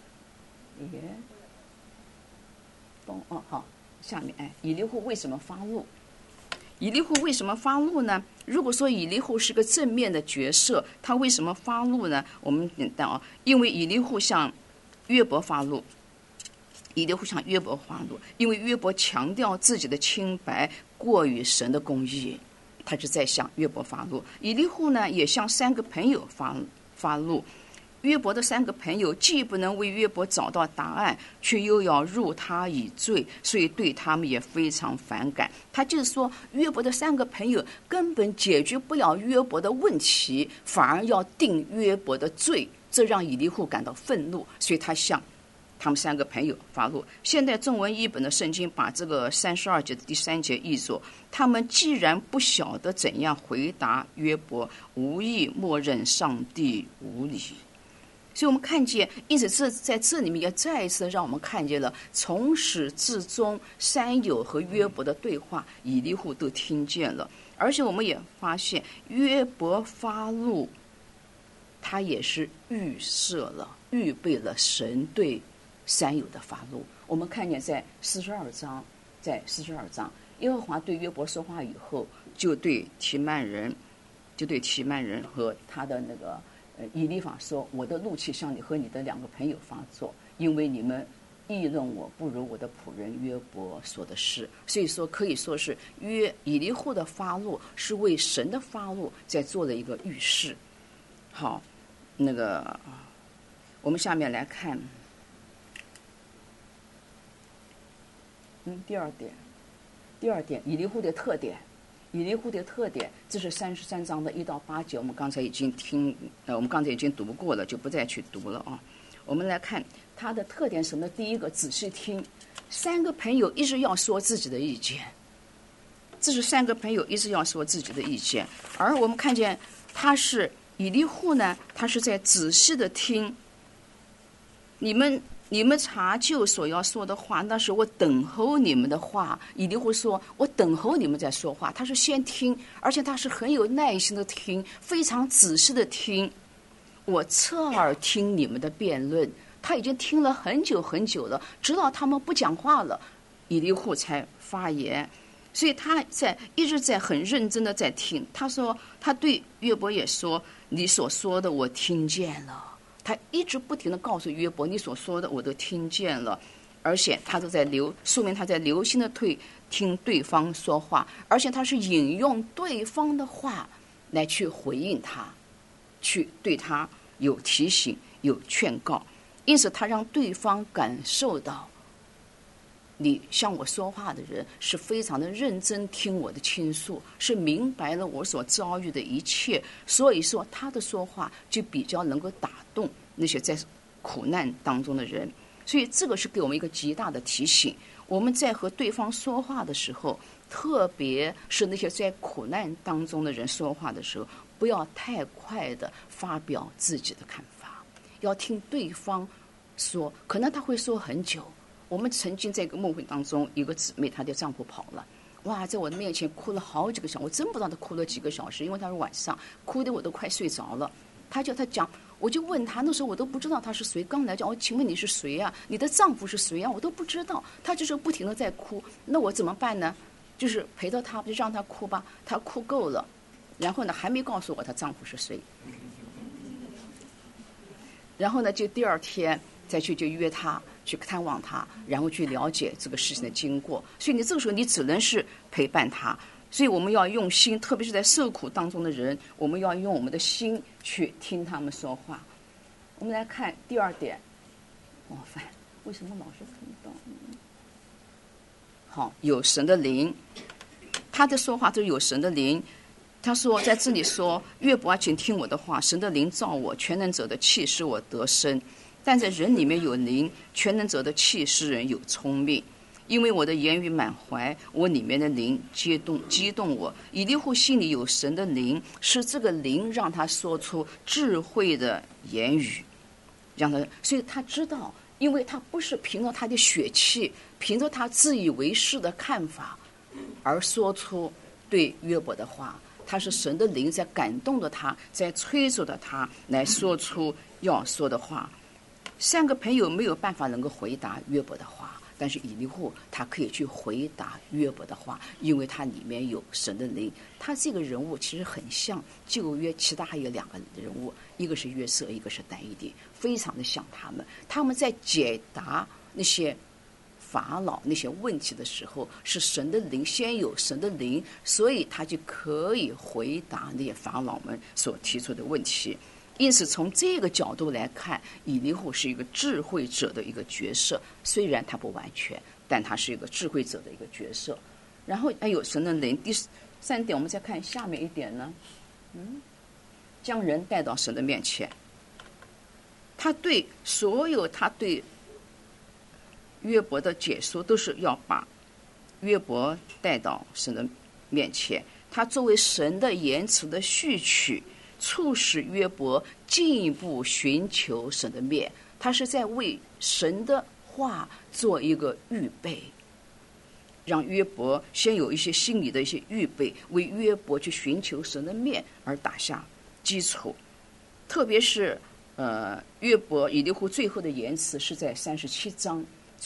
好，下面以利户为什么发怒？以利户为什么发怒呢？如果说以利户是个正面的角色，他为什么发怒呢？我们简单因为以利户向约伯发怒，以利户向约伯发怒，因为约伯强调自己的清白过于神的公义，他就在向约伯发怒。以利户呢，也向3个朋友发怒。约伯的3个朋友既不能为约伯找到答案，却又要入他以罪，所以对他们也非常反感。他就是说，约伯的3个朋友根本解决不了约伯的问题，反而要定约伯的罪，这让以利户感到愤怒，所以他向他们3个朋友发怒。现代中文译本的圣经把这个32节的第3节译作：他们既然不晓得怎样回答约伯，无意默认上帝无理。所以我们看见，因此在这里面也再一次让我们看见了从始至终三友和约伯的对话，以利户都听见了。而且我们也发现，约伯发怒，他也是预备了神对三友的发怒。我们看见在42章，耶和华对约伯说话以后，就对提曼人和他的那个以利法说：我的怒气向你和你的2个朋友发作，因为你们议论我不如我的仆人约伯说的事。所以说可以说是以利户的发怒是为神的发怒在做了一个预示。好，那个我们下面来看，第二点，以利户的特点。以利户的特点，这是33章的1到8节，我们刚才已经读过了，就不再去读了啊。我们来看他的特点什么呢？第一个，仔细听。3个朋友一直要说自己的意见，这是3个朋友一直要说自己的意见，而我们看见他是以利户呢，他是在仔细的听。你们查究所要说的话，那是我等候你们的话。以利户说，我等候你们在说话。他是先听，而且他是很有耐心的听，非常仔细的听。我侧耳听你们的辩论，他已经听了很久很久了，直到他们不讲话了，以利户才发言。所以他一直在很认真的在听。他说，他对约伯也说，你所说的我听见了。他一直不停地告诉约伯，你所说的我都听见了，而且他都在说明他在留心的听对方说话，而且他是引用对方的话来去回应他，去对他有提醒有劝告。因此他让对方感受到，你向我说话的人是非常的认真听我的倾诉，是明白了我所遭遇的一切，所以说他的说话就比较能够打动那些在苦难当中的人。所以这个是给我们一个极大的提醒，我们在和对方说话的时候，特别是那些在苦难当中的人说话的时候，不要太快的发表自己的看法，要听对方说，可能他会说很久。我们曾经在一个牧会当中，一个姊妹她的丈夫跑了，哇，在我的面前哭了好几个小时，我真不知道她哭了几个小时，因为她是晚上，哭的我都快睡着了。她讲，我就问她，那时候我都不知道她是谁，刚来讲，请问你是谁啊？你的丈夫是谁啊？我都不知道。她就是不停的在哭，那我怎么办呢？就是陪着她，就让她哭吧。她哭够了，然后呢，还没告诉我她丈夫是谁。然后呢，就第二天再去就约她去探望他，然后去了解这个事情的经过。所以你这个时候你只能是陪伴他。所以我们要用心，特别是在受苦当中的人，我们要用我们的心去听他们说话。我们来看第二点，为什么老是看不到？好，有神的灵，他的说话都有神的灵。他说在这里说，约伯啊，请听我的话，神的灵造我，全能者的气使我得生。但在人里面有灵，全能者的气使人有聪明。因为我的言语满怀，我里面的灵激动我。以利户心里有神的灵，是这个灵让他说出智慧的言语，所以他知道，因为他不是凭着他的血气，凭着他自以为是的看法而说出对约伯的话，他是神的灵在感动着他，在催促着他来说出要说的话。3个朋友没有办法能够回答约伯的话，但是以利户他可以去回答约伯的话，因为他里面有神的灵。他这个人物其实很像旧约其他还有2个人物，一个是约瑟，一个是但以理，非常的像他们。他们在解答那些法老那些问题的时候，是神的灵，先有神的灵，所以他就可以回答那些法老们所提出的问题。因此从这个角度来看，以利户是一个智慧者的一个角色，虽然他不完全，但他是一个智慧者的一个角色。然后还有神的灵。第3点，我们再看下面一点呢，将人带到神的面前。他对约伯的解说都是要把约伯带到神的面前，他作为神的言辞的序曲，促使约伯进一步寻求神的面。他是在为神的话做一个预备，让约伯先有一些心理的一些预备，为约伯去寻求神的面而打下基础。特别是约伯以利户最后的言辞是在37章，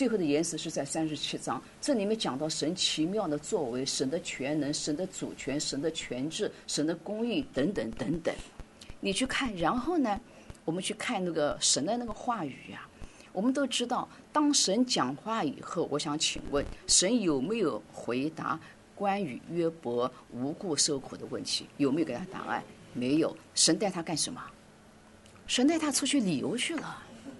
这里面讲到神奇妙的作为，神的全能，神的主权，神的权制，神的公义等等等等。你去看，然后呢，我们去看那个神的那个话语啊，我们都知道，当神讲话以后，我想请问，神有没有回答关于约伯无故受苦的问题？有没有给他答案？没有。神带他干什么？神带他出去旅游去了。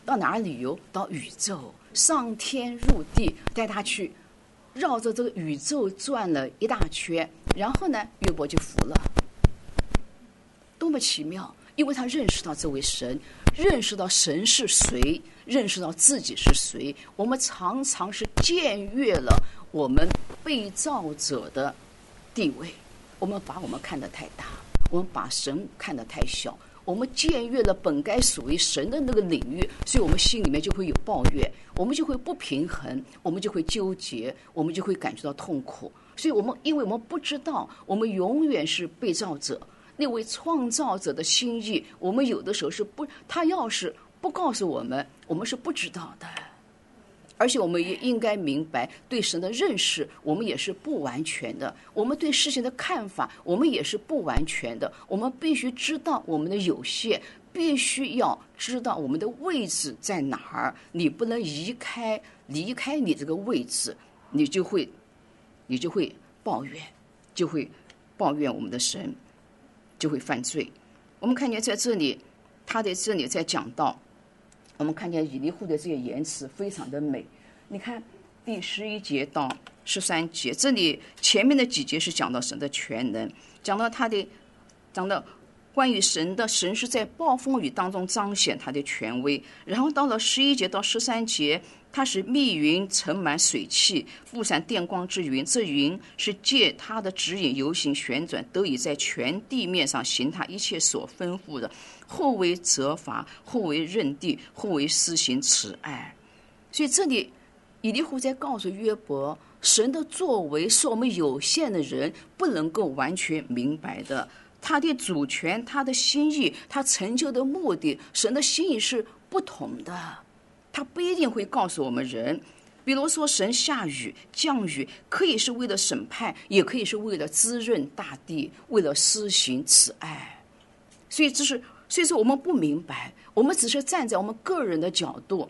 到哪儿旅游？到宇宙，上天入地，带他去绕着这个宇宙转了一大圈，然后呢，约伯就服了。多么奇妙！因为他认识到这位神，认识到神是谁，认识到自己是谁。我们常常是僭越了我们被造者的地位，我们把我们看得太大，我们把神看得太小，我们僭越了本该属于神的那个领域，所以我们心里面就会有抱怨，我们就会不平衡，我们就会纠结，我们就会感觉到痛苦。所以因为我们不知道，我们永远是被造者，那位创造者的心意，我们有的时候是不，他要是不告诉我们，我们是不知道的。而且我们也应该明白，对神的认识我们也是不完全的，我们对事情的看法我们也是不完全的，我们必须知道我们的有限，必须要知道我们的位置在哪儿。你不能离开你这个位置，你就会抱怨，就会抱怨我们的神，就会犯罪。我们看见在这里，他在这里在讲到，我们看见以利户的这些言辞非常的美。你看第11节到13节，这里前面的几节是讲到神的全能，讲到关于神是在暴风雨当中彰显他的权威。然后到了11节到13节，他是密云盛满水汽，布散电光之云，这云是借他的指引游行旋转，得以在全地面上行他一切所吩咐的，后为责罚，后为认地，后为施行慈爱。所以这里以利户在告诉约伯，神的作为是我们有限的人不能够完全明白的，他的主权，他的心意，他成就的目的，神的心意是不同的，他不一定会告诉我们人。比如说神下雨降雨，可以是为了审判，也可以是为了滋润大地，为了施行慈爱。所以说我们不明白，我们只是站在我们个人的角度，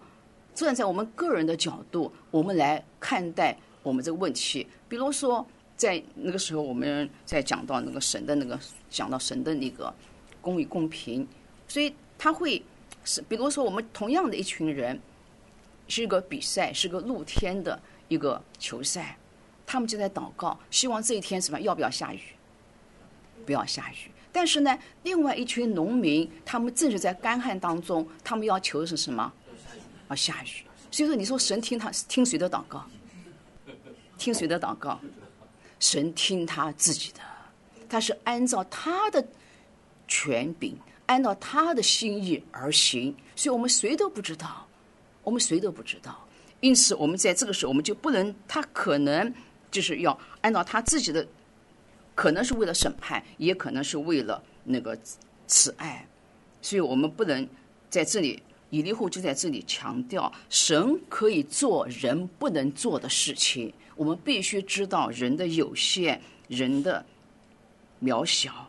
我们来看待我们这个问题。比如说在那个时候，我们在讲到那个神的那个公义公平，所以他会是，比如说我们同样的一群人，是一个比赛，是个露天的一个球赛，他们就在祷告，希望这一天什么，要不要下雨？不要下雨。但是呢，另外一群农民，他们正是在干旱当中，他们要求的是什么？要下雨。所以说，你说神听谁的祷告？听谁的祷告？神听他自己的，他是按照他的权柄，按照他的心意而行。所以我们谁都不知道，因此我们在这个时候，我们就不能，他可能就是要按照他自己的，可能是为了审判，也可能是为了那个慈爱。所以我们不能在这里，以利户就在这里强调，神可以做人不能做的事情。我们必须知道人的有限，人的渺小，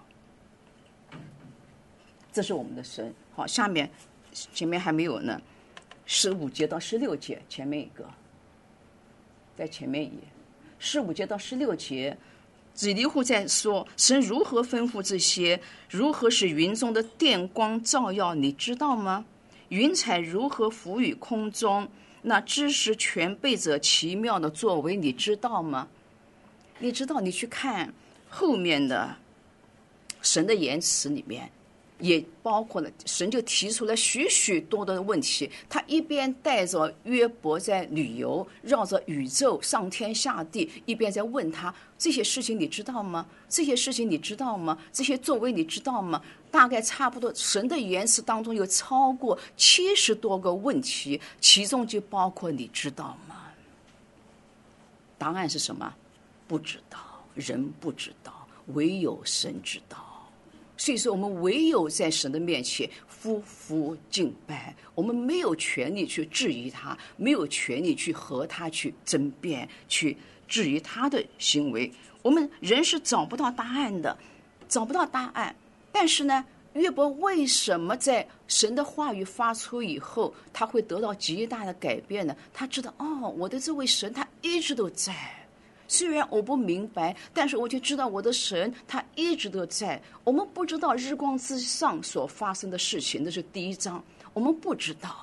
这是我们的神。好，下面前面还没有呢，15节到16节，前面一个，在前面一页，15节到16节，以利户在说神如何吩咐这些，如何使云中的电光照耀，你知道吗？云彩如何浮于空中，那知识全备者奇妙的作为，你知道吗？你知道，你去看后面的神的言辞里面，也包括了神就提出了许许多多的问题。他一边带着约伯在旅游，绕着宇宙上天下地，一边在问他，这些事情你知道吗？这些事情你知道吗？这些作为你知道吗？大概差不多神的言辞当中有超过70多个问题，其中就包括你知道吗？答案是什么？不知道，人不知道，唯有神知道。所以说我们唯有在神的面前夫妇敬拜，我们没有权利去质疑他，没有权利去和他去争辩，去质疑他的行为。我们人是找不到答案的，找不到答案。但是呢，约伯为什么在神的话语发出以后，他会得到极大的改变呢？他知道，我的这位神他一直都在，虽然我不明白，但是我就知道我的神他一直都在。我们不知道日光之上所发生的事情，那是第一章，我们不知道。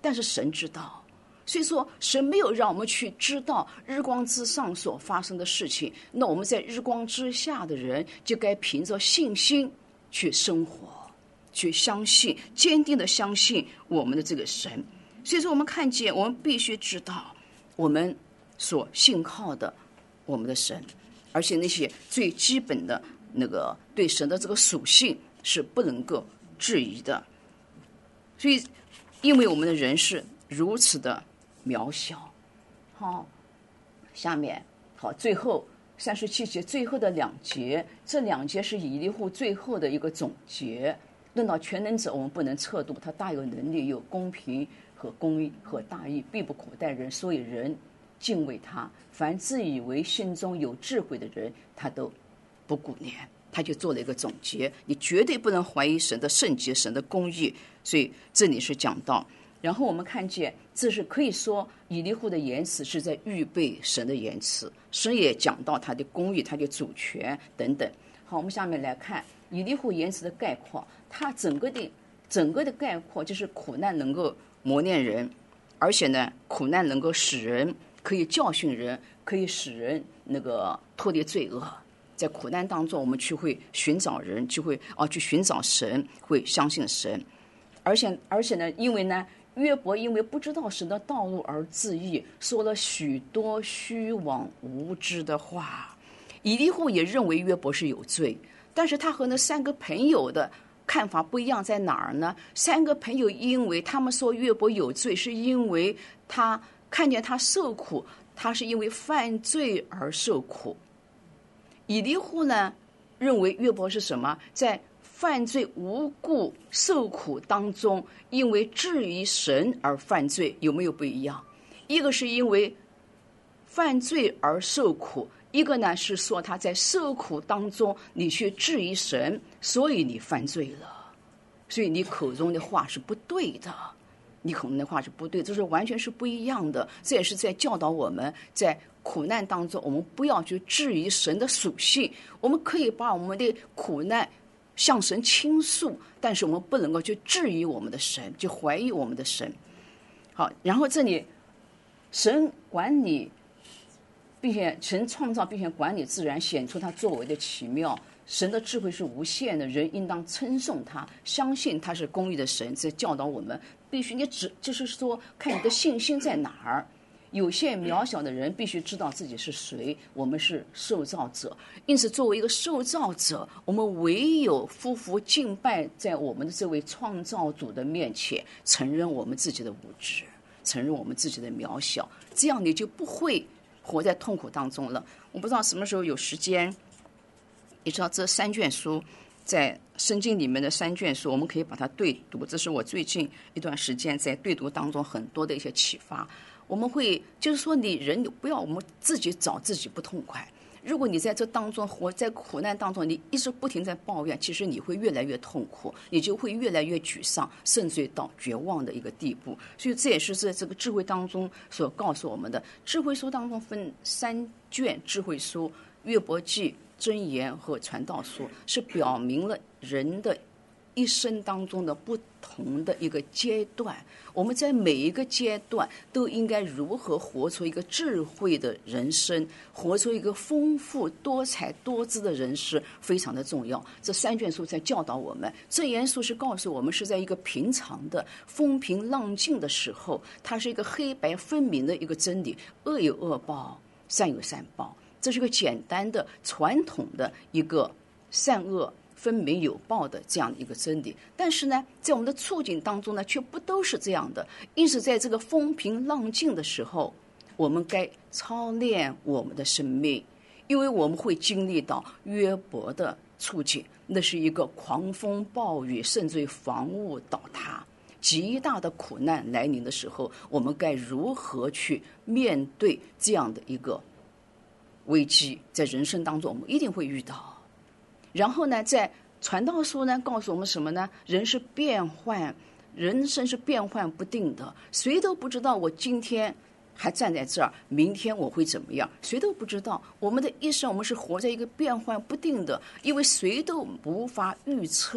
但是神知道。所以说神没有让我们去知道日光之上所发生的事情，那我们在日光之下的人就该凭着信心去生活，去相信，坚定的相信我们的这个神。所以说我们看见，我们必须知道我们所信靠的我们的神，而且那些最基本的那个对神的这个属性是不能够质疑的。所以因为我们的人是如此的渺小。好，下面好，最后37节最后的2节，这2节是以利户最后的一个总结。论到全能者，我们不能测度，他大有能力，有公平和公义和大义，必不苦待人，所以人敬畏他。凡自以为心中有智慧的人，他都不顾念。他就做了一个总结，你绝对不能怀疑神的圣洁，神的公义。所以这里是讲到，然后我们看见，这是可以说以利户的言辞是在预备神的言辞，神也讲到他的公义，他的主权等等。好，我们下面来看以利户言辞的概括，他整个的概括就是苦难能够磨练人，而且呢，苦难能够使人可以教训人，可以使人那个脱离罪恶。在苦难当中，我们去会寻找人，就会去寻找神，会相信神。而且呢，因为呢，约伯因为不知道神的道路而自义，说了许多虚妄无知的话。以利户也认为约伯是有罪，但是他和那3个朋友的看法不一样，在哪儿呢？3个朋友因为他们说约伯有罪，是因为他看见他受苦，他是因为犯罪而受苦。以利户呢，认为约伯是什么？在犯罪无故受苦当中，因为质疑神而犯罪，有没有不一样？一个是因为犯罪而受苦，一个呢是说他在受苦当中你去质疑神，所以你犯罪了，所以你口中的话是不对的，你口中的话是不对，这是完全是不一样的。这也是在教导我们，在苦难当中我们不要去质疑神的属性，我们可以把我们的苦难向神倾诉，但是我们不能够去质疑我们的神，去怀疑我们的神。好，然后这里神管理并且神创造并且管理自然，显出他作为的奇妙。神的智慧是无限的，人应当称颂他，相信他是公义的神。这教导我们必须就是说看你的信心在哪儿。有限渺小的人必须知道自己是谁，我们是受造者。因此作为一个受造者，我们唯有匍匐敬拜在我们的这位创造主的面前，承认我们自己的无知，承认我们自己的渺小，这样你就不会活在痛苦当中了。我不知道什么时候有时间，你知道这3卷书在圣经里面的3卷书，我们可以把它对读，这是我最近一段时间在对读当中很多的一些启发。我们会就是说，你人不要我们自己找自己不痛快。如果你在这当中活在苦难当中，你一直不停在抱怨，其实你会越来越痛苦，你就会越来越沮丧，甚至到绝望的一个地步。所以这也是在这个智慧当中所告诉我们的。智慧书当中分3卷智慧书，约伯记、箴言和传道书，是表明了人的一生当中的不同的一个阶段，我们在每一个阶段都应该如何活出一个智慧的人生，活出一个丰富多彩多姿的人生，非常的重要。这3卷书在教导我们，箴言书是告诉我们是在一个平常的风平浪静的时候，它是一个黑白分明的一个真理，恶有恶报，善有善报，这是个简单的传统的一个善恶分明有报的这样的一个真理。但是呢，在我们的处境当中呢，却不都是这样的。因此在这个风平浪静的时候，我们该操练我们的生命，因为我们会经历到约伯的处境，那是一个狂风暴雨，甚至于房屋倒塌，极大的苦难来临的时候，我们该如何去面对这样的一个危机？在人生当中我们一定会遇到。然后呢，在传道书呢告诉我们什么呢？人是变幻，人生是变幻不定的，谁都不知道我今天还站在这儿，明天我会怎么样，谁都不知道。我们的一生我们是活在一个变幻不定的，因为谁都无法预测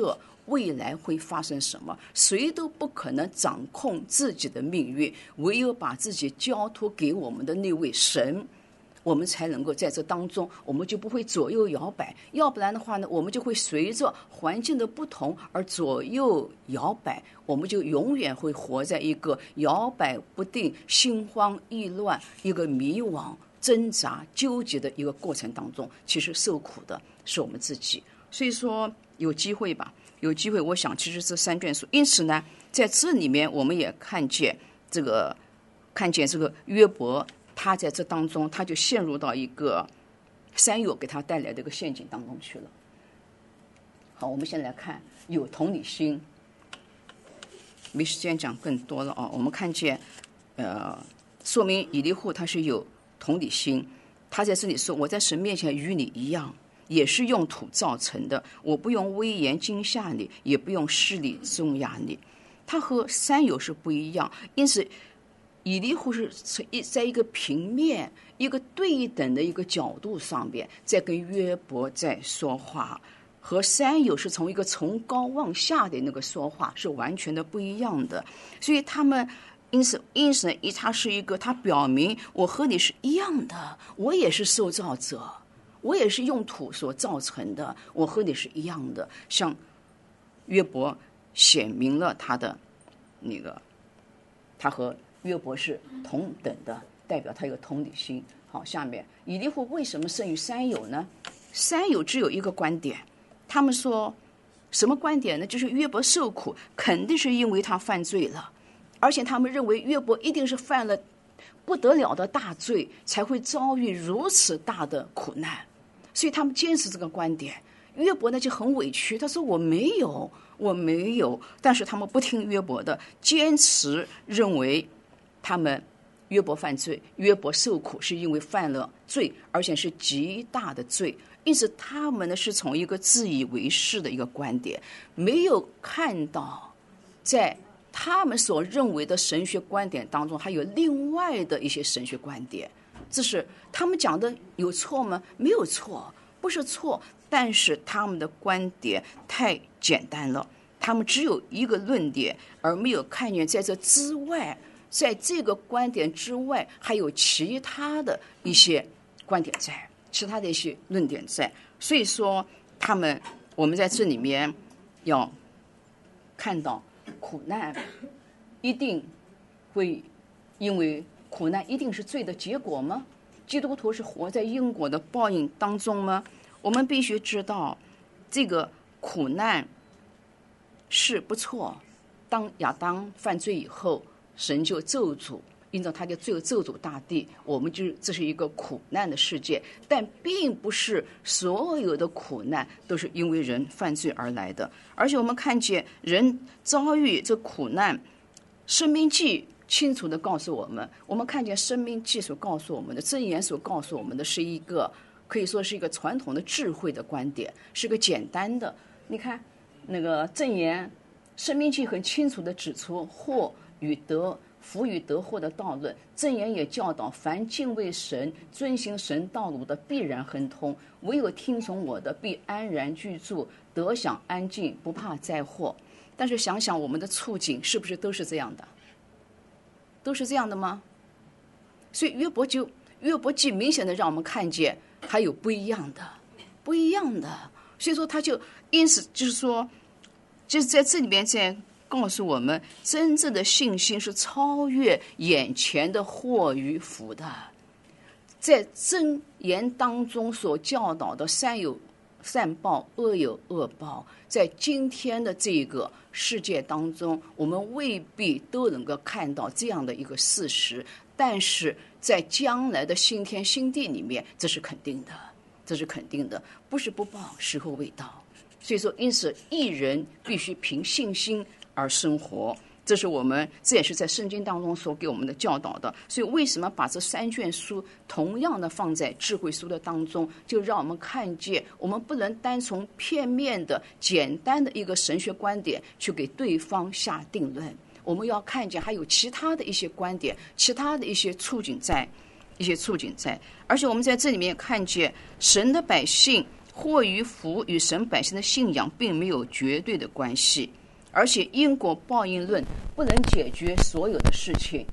未来会发生什么，谁都不可能掌控自己的命运，唯有把自己交托给我们的那位神，我们才能够在这当中，我们就不会左右摇摆。要不然的话呢，我们就会随着环境的不同而左右摇摆，我们就永远会活在一个摇摆不定、心慌意乱、一个迷惘、挣扎、纠结的一个过程当中。其实受苦的是我们自己。所以说有机会吧，有机会，我想其实这3卷书，因此呢，在这里面我们也看见这个约伯，他在这当中，他就陷入到一个山友给他带来的一个陷阱当中去了。好，我们先来看有同理心，没时间讲更多了啊。我们看见，说明以利户他是有同理心，他在这里说：“我在神面前与你一样，也是用土造成的，我不用威严惊吓你，也不用势力重压你。”他和山友是不一样，因此以利户是在一个平面、一个对等的一个角度上边，在跟约伯在说话，和山友是从一个从高往下的那个说话是完全的不一样的。所以他们因此他是一个，他表明我和你是一样的，我也是受造者，我也是用土所造成的，我和你是一样的。像约伯显明了他的那个，他和约伯是同等的，代表他有同理心。好，下面以利户为什么胜于山友呢？山友只有一个观点，他们说什么观点呢？就是约伯受苦肯定是因为他犯罪了，而且他们认为约伯一定是犯了不得了的大罪，才会遭遇如此大的苦难，所以他们坚持这个观点。约伯呢就很委屈，他说我没有，但是他们不听约伯的，坚持认为他们约伯犯罪，约伯受苦是因为犯了罪，而且是极大的罪。因此他们呢是从一个自以为是的一个观点，没有看到在他们所认为的神学观点当中还有另外的一些神学观点。这是他们讲的有错吗？没有错，不是错，但是他们的观点太简单了，他们只有一个论点，而没有看见在这之外，在这个观点之外还有其他的一些观点在，其他的一些论点在。所以说我们在这里面要看到苦难一定会，因为苦难一定是罪的结果吗？基督徒是活在因果的报应当中吗？我们必须知道这个苦难是不错。当亚当犯罪以后，神就咒诅，因着他的罪咒诅大地，这是一个苦难的世界。但并不是所有的苦难都是因为人犯罪而来的，而且我们看见人遭遇这苦难，申命记清楚地告诉我们，我们看见申命记所告诉我们的，箴言所告诉我们的是一个可以说是一个传统的智慧的观点，是个简单的。你看那个箴言申命记很清楚地指出祸与得、福与得祸的道论。箴言也教导凡敬畏神、遵行神道路的必然亨通，唯有听从我的必安然居住，得享安静，不怕灾祸。但是想想我们的处境是不是都是这样的？都是这样的吗？所以约伯记明显的让我们看见还有不一样的。所以说他就因此就是说，就是在这里面在告诉我们，真正的信心是超越眼前的祸与福的。在箴言当中所教导的善有善报，恶有恶报，在今天的这个世界当中，我们未必都能够看到这样的一个事实，但是在将来的新天新地里面，这是肯定的，不是不报，时候未到。所以说，因此义人必须凭信心而生活，这也是在圣经当中所给我们的教导的。所以为什么把这3卷书同样的放在智慧书的当中，就让我们看见我们不能单从片面的简单的一个神学观点去给对方下定论，我们要看见还有其他的一些观点，其他的一些处境在。而且我们在这里面看见神的百姓祸与福与神百姓的信仰并没有绝对的关系，而且因果报应论不能解决所有的事情，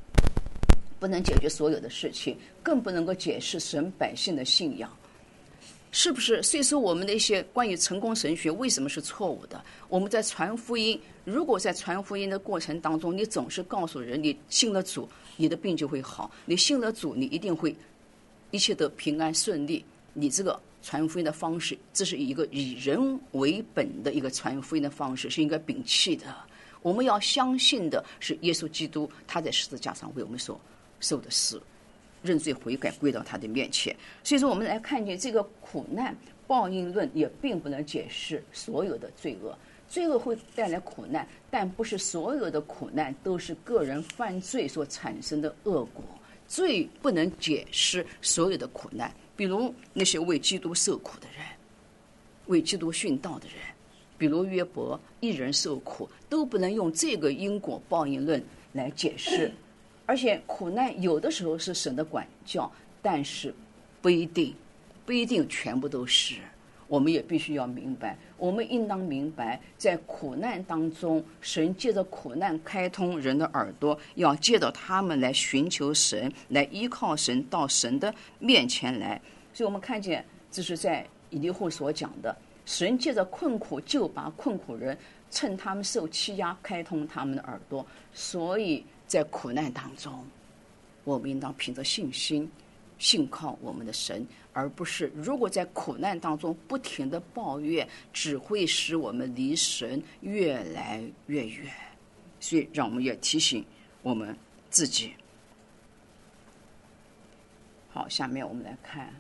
更不能够解释神百姓的信仰。是不是？所以说我们的一些关于成功神学为什么是错误的？我们在传福音，如果在传福音的过程当中，你总是告诉人你信了主，你的病就会好；你信了主，你一定会一切都平安顺利。你这个传福音的方式，这是一个以人为本的一个传福音的方式，是应该摒弃的。我们要相信的是耶稣基督，他在十字架上为我们所受的死，认罪悔改，归到他的面前。所以说我们来看见这个苦难报应论也并不能解释所有的罪恶。罪恶会带来苦难，但不是所有的苦难都是个人犯罪所产生的恶果。罪不能解释所有的苦难，比如那些为基督受苦的人，为基督殉道的人，比如约伯一人受苦，都不能用这个因果报应论来解释。而且苦难有的时候是神的管教，但是不一定全部都是。我们也必须要明白，我们应当明白，在苦难当中，神借着苦难开通人的耳朵，要借着他们来寻求神，来依靠神，到神的面前来。所以我们看见，这是在以利户所讲的，神借着困苦救拔困苦人，趁他们受欺压，开通他们的耳朵。所以在苦难当中，我们应当凭着信心信靠我们的神，而不是如果在苦难当中不停的抱怨，只会使我们离神越来越远。所以让我们也提醒我们自己。好，下面我们来看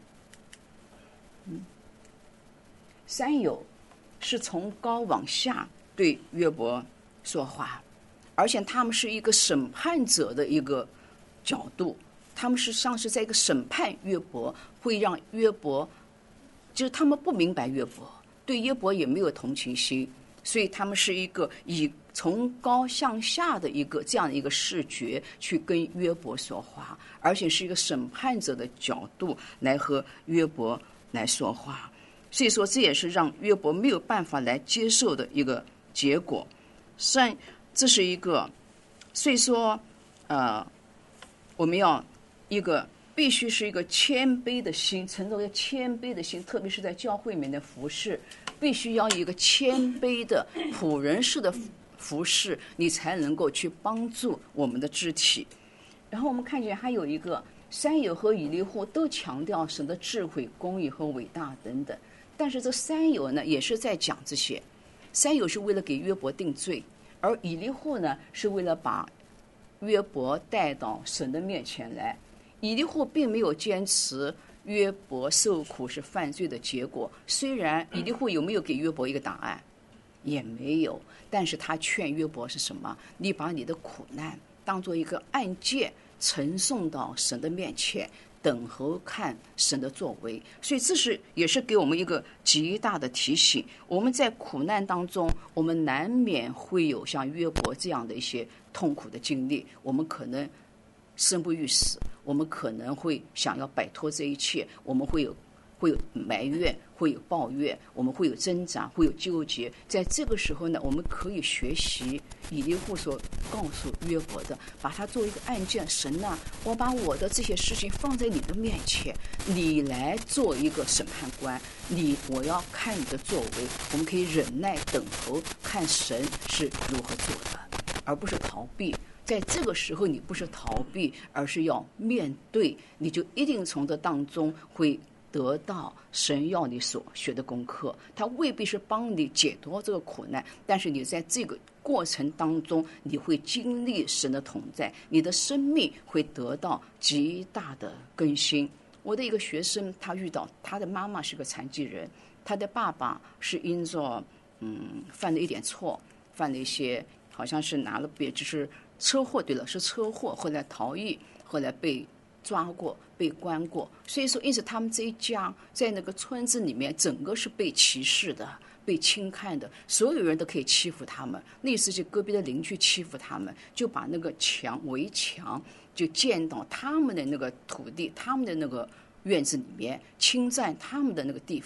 三友是从高往下对约伯说话，而且他们是一个审判者的一个角度，他们是像是在一个审判约伯，会让约伯，就是他们不明白约伯，对约伯也没有同情心，所以他们是一个以从高向下的一个这样的一个视觉去跟约伯说话，而且是一个审判者的角度来和约伯来说话。所以说这也是让约伯没有办法来接受的一个结果。这是一个，所以说我们要必须是一个谦卑的心，存着一个谦卑的心，特别是在教会里面的服事，必须要有一个谦卑的仆人式的服事，你才能够去帮助我们的肢体。然后我们看见还有一个三友和以利户都强调神的智慧、公义和伟大等等，但是这三友呢也是在讲这些。三友是为了给约伯定罪，而以利户呢是为了把约伯带到神的面前来。以利户并没有坚持约伯受苦是犯罪的结果，虽然以利户有没有给约伯一个答案，也没有，但是他劝约伯是什么？你把你的苦难当做一个案件呈送到神的面前，等候看神的作为。所以这也是给我们一个极大的提醒，我们在苦难当中，我们难免会有像约伯这样的一些痛苦的经历，我们可能生不欲死，我们可能会想要摆脱这一切，我们会有埋怨，会有抱怨，我们会有挣扎，会有纠结。在这个时候呢，我们可以学习以利户所告诉约伯的，把它作为一个案件。神啊，我把我的这些事情放在你的面前，你来做一个审判官，我要看你的作为。我们可以忍耐等候，看神是如何做的，而不是逃避。在这个时候你不是逃避，而是要面对，你就一定从这当中会得到神要你所学的功课。他未必是帮你解脱这个苦难，但是你在这个过程当中，你会经历神的同在，你的生命会得到极大的更新。我的一个学生，他遇到他的妈妈是个残疾人，他的爸爸是因着犯了一点错，犯了一些好像是拿了就是车祸，对了，是车祸，后来逃逸，后来被抓过，被关过。所以说因此他们这一家在那个村子里面整个是被歧视的，被轻看的，所有人都可以欺负他们。那次就隔壁的邻居欺负他们，就把那个围墙就建到他们的那个土地，他们的那个院子里面，侵占他们的那个地方。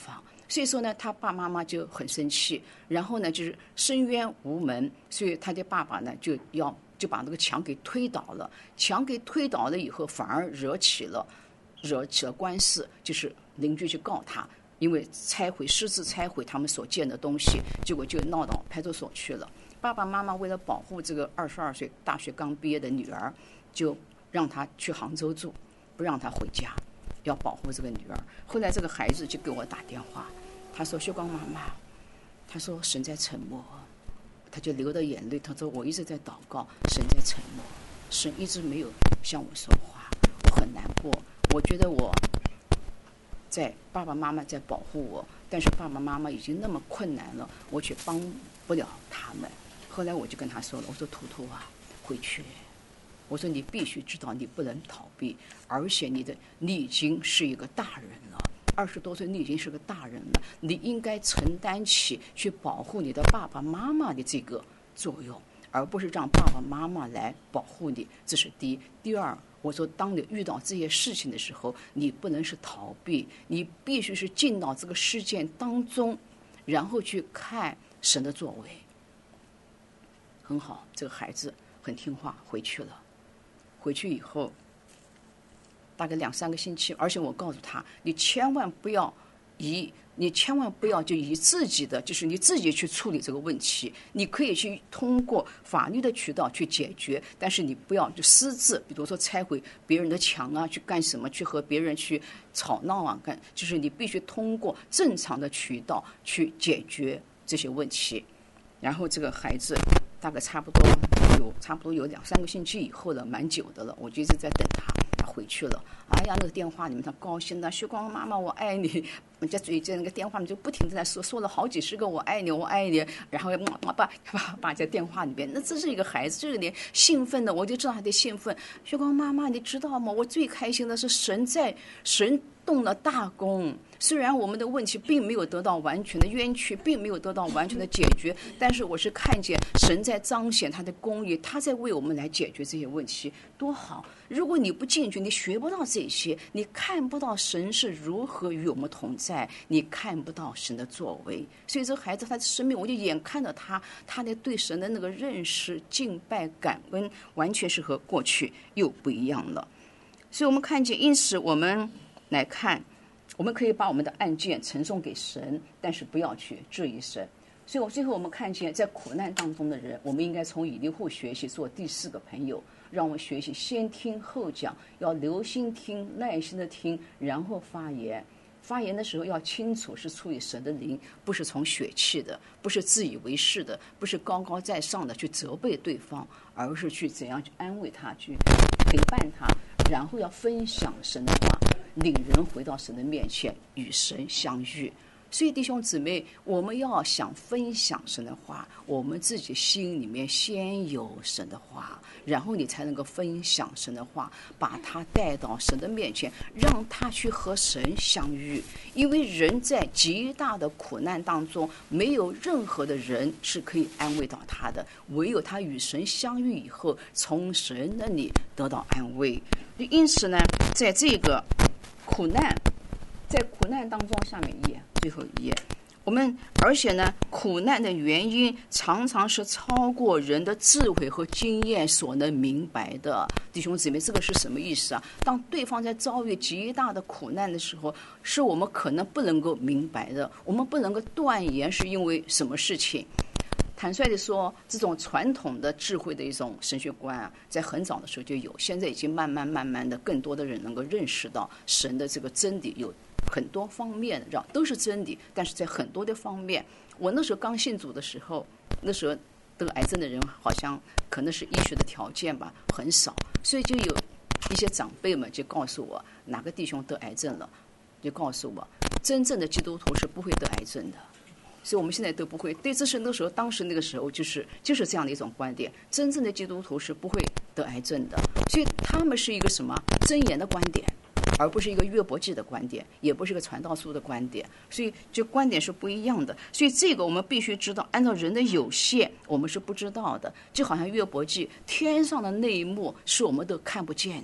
所以说呢，他爸妈妈就很生气，然后呢就是深渊无门，所以他的爸爸呢就把那个墙给推倒了。墙给推倒了以后，反而惹起了官司，就是邻居去告他，因为私自拆毁他们所建的东西，结果就闹到派出所去了。爸爸妈妈为了保护这个22岁大学刚毕业的女儿，就让她去杭州住，不让她回家，要保护这个女儿。后来这个孩子就给我打电话，他说：“秀光妈妈，他说神在沉默。”他就流着眼泪，他说：“我一直在祷告，神在沉默，神一直没有向我说话，我很难过。我觉得我在爸爸妈妈在保护我，但是爸爸妈妈已经那么困难了，我却帮不了他们。”后来我就跟他说了，我说：“图图啊，回去。我说你必须知道，你不能逃避，而且你已经是一个大人了，20多岁你已经是个大人了，你应该承担起去保护你的爸爸妈妈的这个作用，而不是让爸爸妈妈来保护你。这是第一。第二，我说当你遇到这些事情的时候，你不能是逃避，你必须是进到这个事件当中，然后去看神的作为。”很好，这个孩子很听话，回去了。回去以后大概2-3个星期，而且我告诉他，你千万不要就以自己的，就是你自己去处理这个问题。你可以去通过法律的渠道去解决，但是你不要就私自，比如说拆毁别人的墙啊，去干什么，去和别人去吵闹啊，就是你必须通过正常的渠道去解决这些问题。然后这个孩子大概差不多有2-3个星期以后了，蛮久的了，我就一直在等他回去了。哎呀，那个电话里面他高兴的，秀光妈妈我爱你，人家嘴在那个电话里就不停的在说了好几十个我爱你我爱你，然后把在电话里边，那这是一个孩子，就是连兴奋的，我就知道他的兴奋。秀光妈妈你知道吗？我最开心的是神动了大功，虽然我们的问题并没有得到完全的冤屈，并没有得到完全的解决，但是我是看见神在彰显他的公义，他在为我们来解决这些问题，多好！如果你不进去，你学不到这些，你看不到神是如何与我们同在，你看不到神的作为。所以这孩子他的生命，我就眼看着他的对神的那个认识、敬拜、感恩，完全是和过去又不一样了。所以我们看见，因此我们来看，我们可以把我们的案件呈送给神，但是不要去质疑神。所以最后我们看见，在苦难当中的人，我们应该从以利户学习，做第4个朋友，让我们学习先听后讲，要留心听，耐心的听，然后发言。发言的时候要清楚是出于神的灵，不是从血气的，不是自以为是的，不是高高在上的去责备对方，而是去怎样去安慰他，去陪伴他，然后要分享神的话，领人回到神的面前，与神相遇。所以弟兄姊妹，我们要想分享神的话，我们自己心里面先有神的话，然后你才能够分享神的话，把他带到神的面前，让他去和神相遇。因为人在极大的苦难当中，没有任何的人是可以安慰到他的，唯有他与神相遇以后，从神那里得到安慰。因此呢，在这个苦难当中，下面一页，最后一页，而且呢，苦难的原因常常是超过人的智慧和经验所能明白的。弟兄姊妹，这个是什么意思啊？当对方在遭遇极大的苦难的时候，是我们可能不能够明白的，我们不能够断言是因为什么事情。坦率地说，这种传统的智慧的一种神学观啊，在很早的时候就有，现在已经慢慢的，更多的人能够认识到神的这个真理，有很多方面都是真理，但是在很多的方面，我那时候刚信主的时候，那时候得癌症的人好像可能是医学的条件吧，很少，所以就有一些长辈们就告诉我，哪个弟兄得癌症了，就告诉我，真正的基督徒是不会得癌症的。所以我们现在都不会，对，这是当时那个时候就是这样的一种观点，真正的基督徒是不会得癌症的。所以他们是一个什么箴言的观点，而不是一个约伯记的观点，也不是一个传道书的观点，所以就观点是不一样的。所以这个我们必须知道，按照人的有限，我们是不知道的。就好像约伯记，天上的那一幕是我们都看不见的。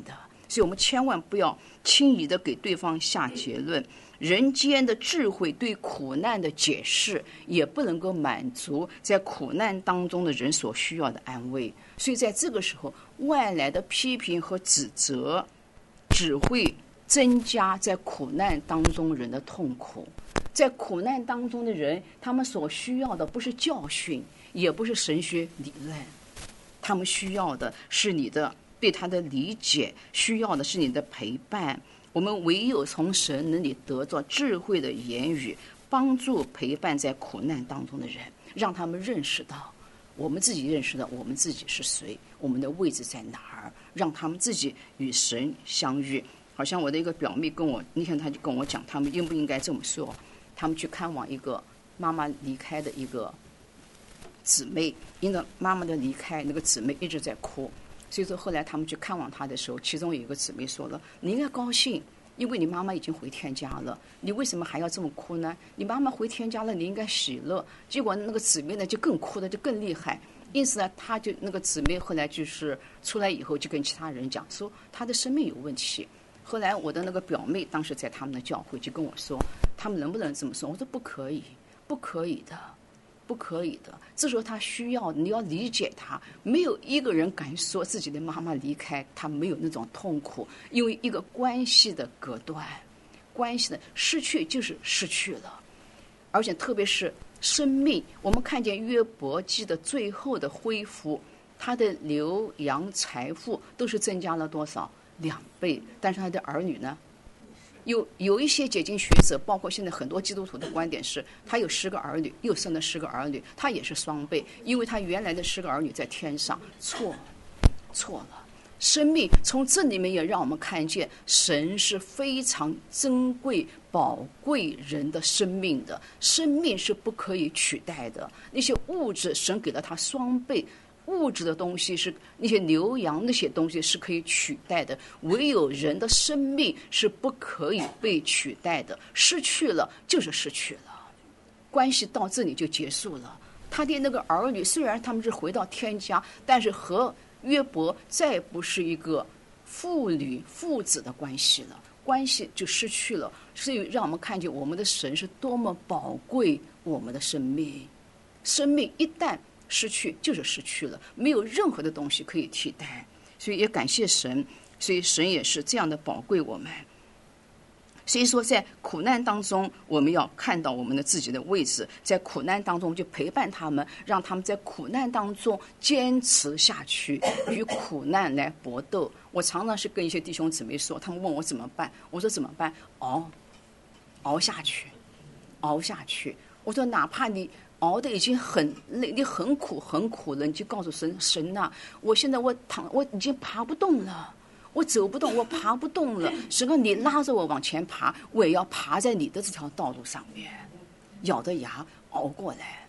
所以我们千万不要轻易的给对方下结论。人间的智慧对苦难的解释也不能够满足在苦难当中的人所需要的安慰，所以在这个时候，外来的批评和指责只会增加在苦难当中人的痛苦。在苦难当中的人，他们所需要的不是教训，也不是神学理论，他们需要的是你的对他的理解，需要的是你的陪伴。我们唯有从神那里得到智慧的言语，帮助陪伴在苦难当中的人，让他们认识到我们自己认识到我们自己是谁，我们的位置在哪儿，让他们自己与神相遇。好像我的一个表妹跟我那天他就跟我讲，他们应不应该这么说，他们去看望一个妈妈离开的一个姊妹，因为妈妈的离开，那个姊妹一直在哭，所以说后来他们去看望她的时候，其中有一个姊妹说了，你应该高兴，因为你妈妈已经回天家了，你为什么还要这么哭呢？你妈妈回天家了，你应该喜乐。结果那个姊妹呢就更哭的就更厉害，因此呢，她就那个姊妹后来就是出来以后就跟其他人讲说她的生命有问题。后来我的那个表妹当时在他们的教会就跟我说，他们能不能这么说？我说不可以，不可以的，不可以的。这时候他需要你要理解他，没有一个人敢说自己的妈妈离开他没有那种痛苦，因为一个关系的隔断，关系的失去就是失去了。而且特别是生命，我们看见约伯记的最后的恢复，他的牛羊财富都是增加了多少？2倍，但是他的儿女呢？有一些解经学者，包括现在很多基督徒的观点是，他有10个儿女，又生了10个儿女，他也是双倍，因为他原来的10个儿女在天上，错了。生命从这里面也让我们看见，神是非常珍贵、宝贵人的生命的，生命是不可以取代的。那些物质，神给了他双倍。物质的东西是那些牛羊那些东西是可以取代的，唯有人的生命是不可以被取代的，失去了就是失去了，关系到这里就结束了。他的那个儿女虽然他们是回到天家，但是和约伯再不是一个父女父子的关系了，关系就失去了。所以让我们看见我们的神是多么宝贵我们的生命，生命一旦失去就是失去了，没有任何的东西可以替代。所以也感谢神，所以神也是这样的宝贵我们。所以说在苦难当中，我们要看到我们的自己的位置，在苦难当中就陪伴他们，让他们在苦难当中坚持下去，与苦难来搏斗。我常常是跟一些弟兄姊妹说，他们问我怎么办，我说怎么办？熬下去。我说哪怕你熬得已经很累，你很苦了，你就告诉神啊，我现在我已经爬不动了，我走不动，我爬不动了，神啊，你拉着我往前爬，我也要爬在你的这条道路上面，咬着牙熬过来，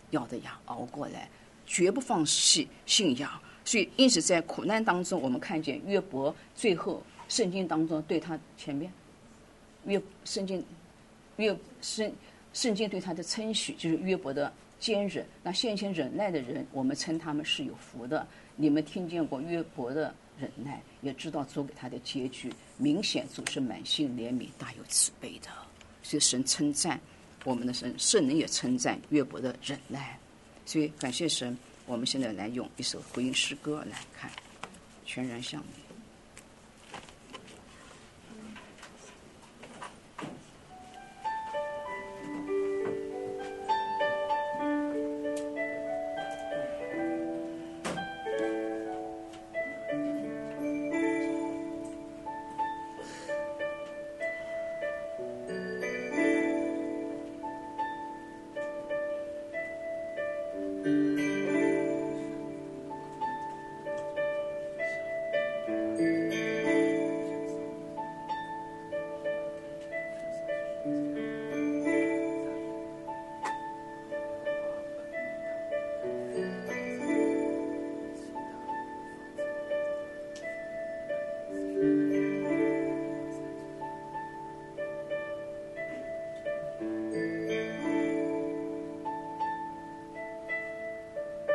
绝不放弃信仰。所以因此在苦难当中，我们看见约伯最后圣经当中对他前面圣经对他的称许就是约伯的坚忍。那先前忍耐的人，我们称他们是有福的。你们听见过约伯的忍耐，也知道主给他的结局，明显主是满心怜悯、大有慈悲的。所以神称赞我们的神，圣人也称赞约伯的忍耐。所以感谢神，我们现在来用一首回应诗歌来看，全然向你。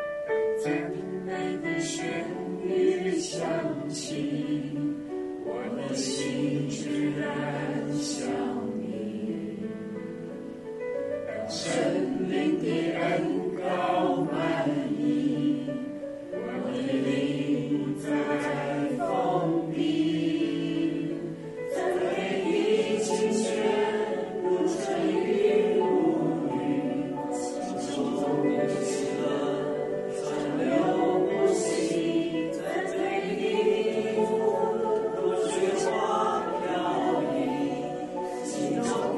赞美的旋律响起，我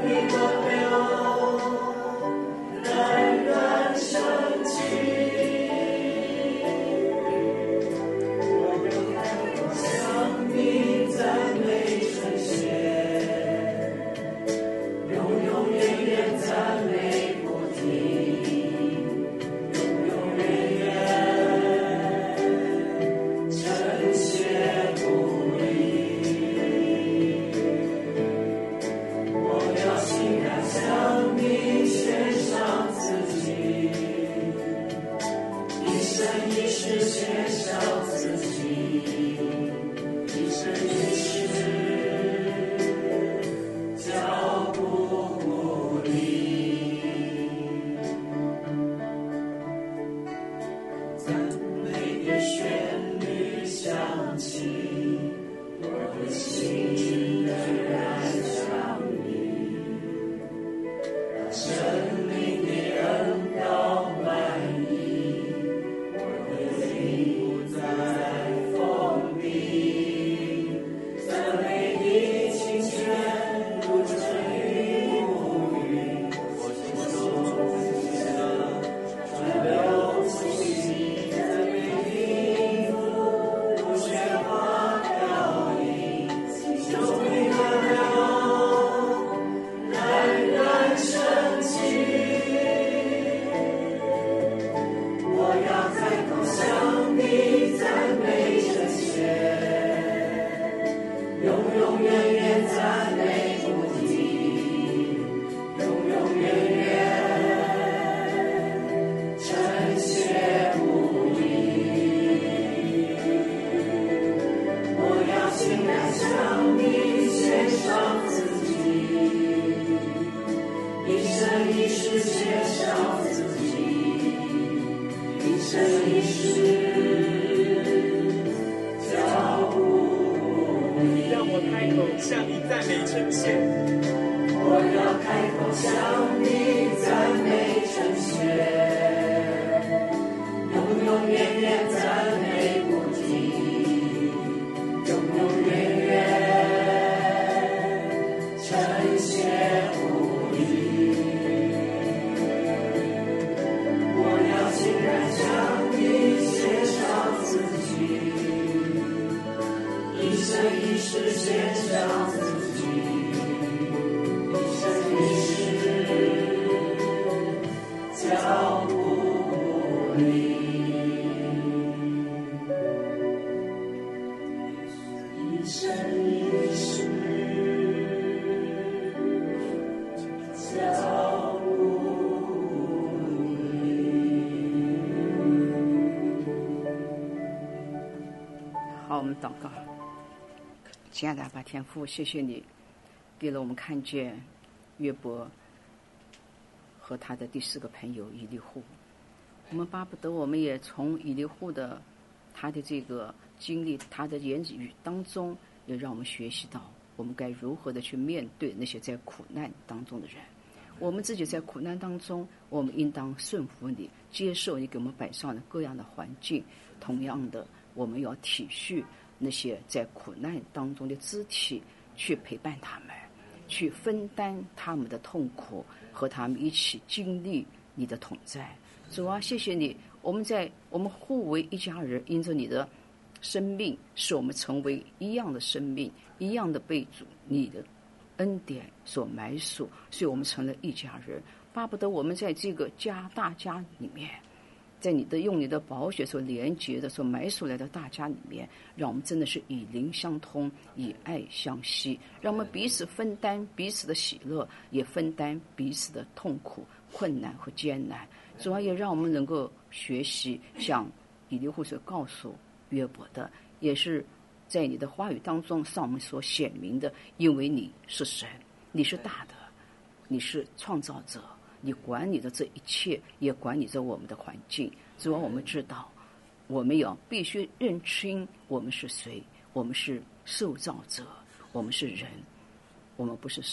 好，我们祷告。亲爱的阿爸天父，谢谢你给了我们看见约伯和他的第4个朋友以利户。我们巴不得我们也从以利户的他的这个经历，他的言语当中，也让我们学习到我们该如何的去面对那些在苦难当中的人。我们自己在苦难当中，我们应当顺服你，接受你给我们摆上的各样的环境。同样的，我们要体恤那些在苦难当中的肢体，去陪伴他们，去分担他们的痛苦，和他们一起经历你的同在。主啊，谢谢你，我们互为一家人，因着你的生命，使我们成为一样的生命，一样的被主你的恩典所买属，所以我们成了一家人。巴不得我们在这个大家里面，在用你的宝血所连结的、所买属来的大家里面，让我们真的是以灵相通，以爱相惜，让我们彼此分担彼此的喜乐，也分担彼此的痛苦、困难和艰难。主要也让我们能够学习像以利户所告诉约伯的，也是在你的话语当中向我们所显明的，因为你是神，你是大的，你是创造者，你管理着这一切，也管理着我们的环境。只要我们知道，我们要必须认清我们是谁，我们是受造者，我们是人，我们不是神。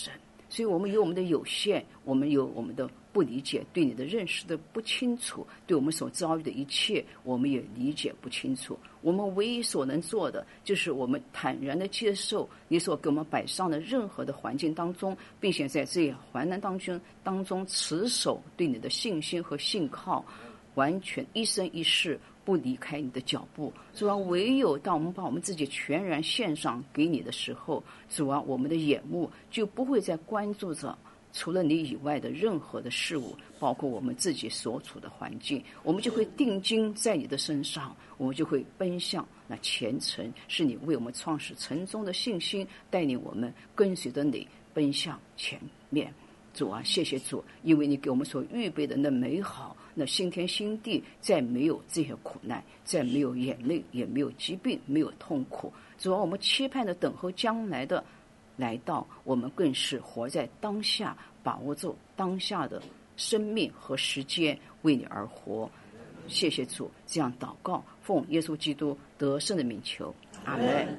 所以我们有我们的有限，我们有我们的不理解，对你的认识的不清楚，对我们所遭遇的一切我们也理解不清楚。我们唯一所能做的就是我们坦然的接受你所给我们摆上的任何的环境当中，并且在这患难当中持守对你的信心和信靠，完全一生一世不离开你的脚步。主啊，唯有当我们把我们自己全然献上给你的时候，主啊，我们的眼目就不会再关注着除了你以外的任何的事物，包括我们自己所处的环境，我们就会定睛在你的身上，我们就会奔向那前程，是你为我们创始成终的信心，带领我们跟随着你奔向前面。主啊，谢谢主，因为你给我们所预备的那美好，那新天新地，再没有这些苦难，再没有眼泪，也没有疾病，没有痛苦。主啊，我们期盼的等候将来的来到，我们更是活在当下，把握住当下的生命和时间，为你而活。谢谢主，这样祷告，奉耶稣基督得胜的名求，阿们。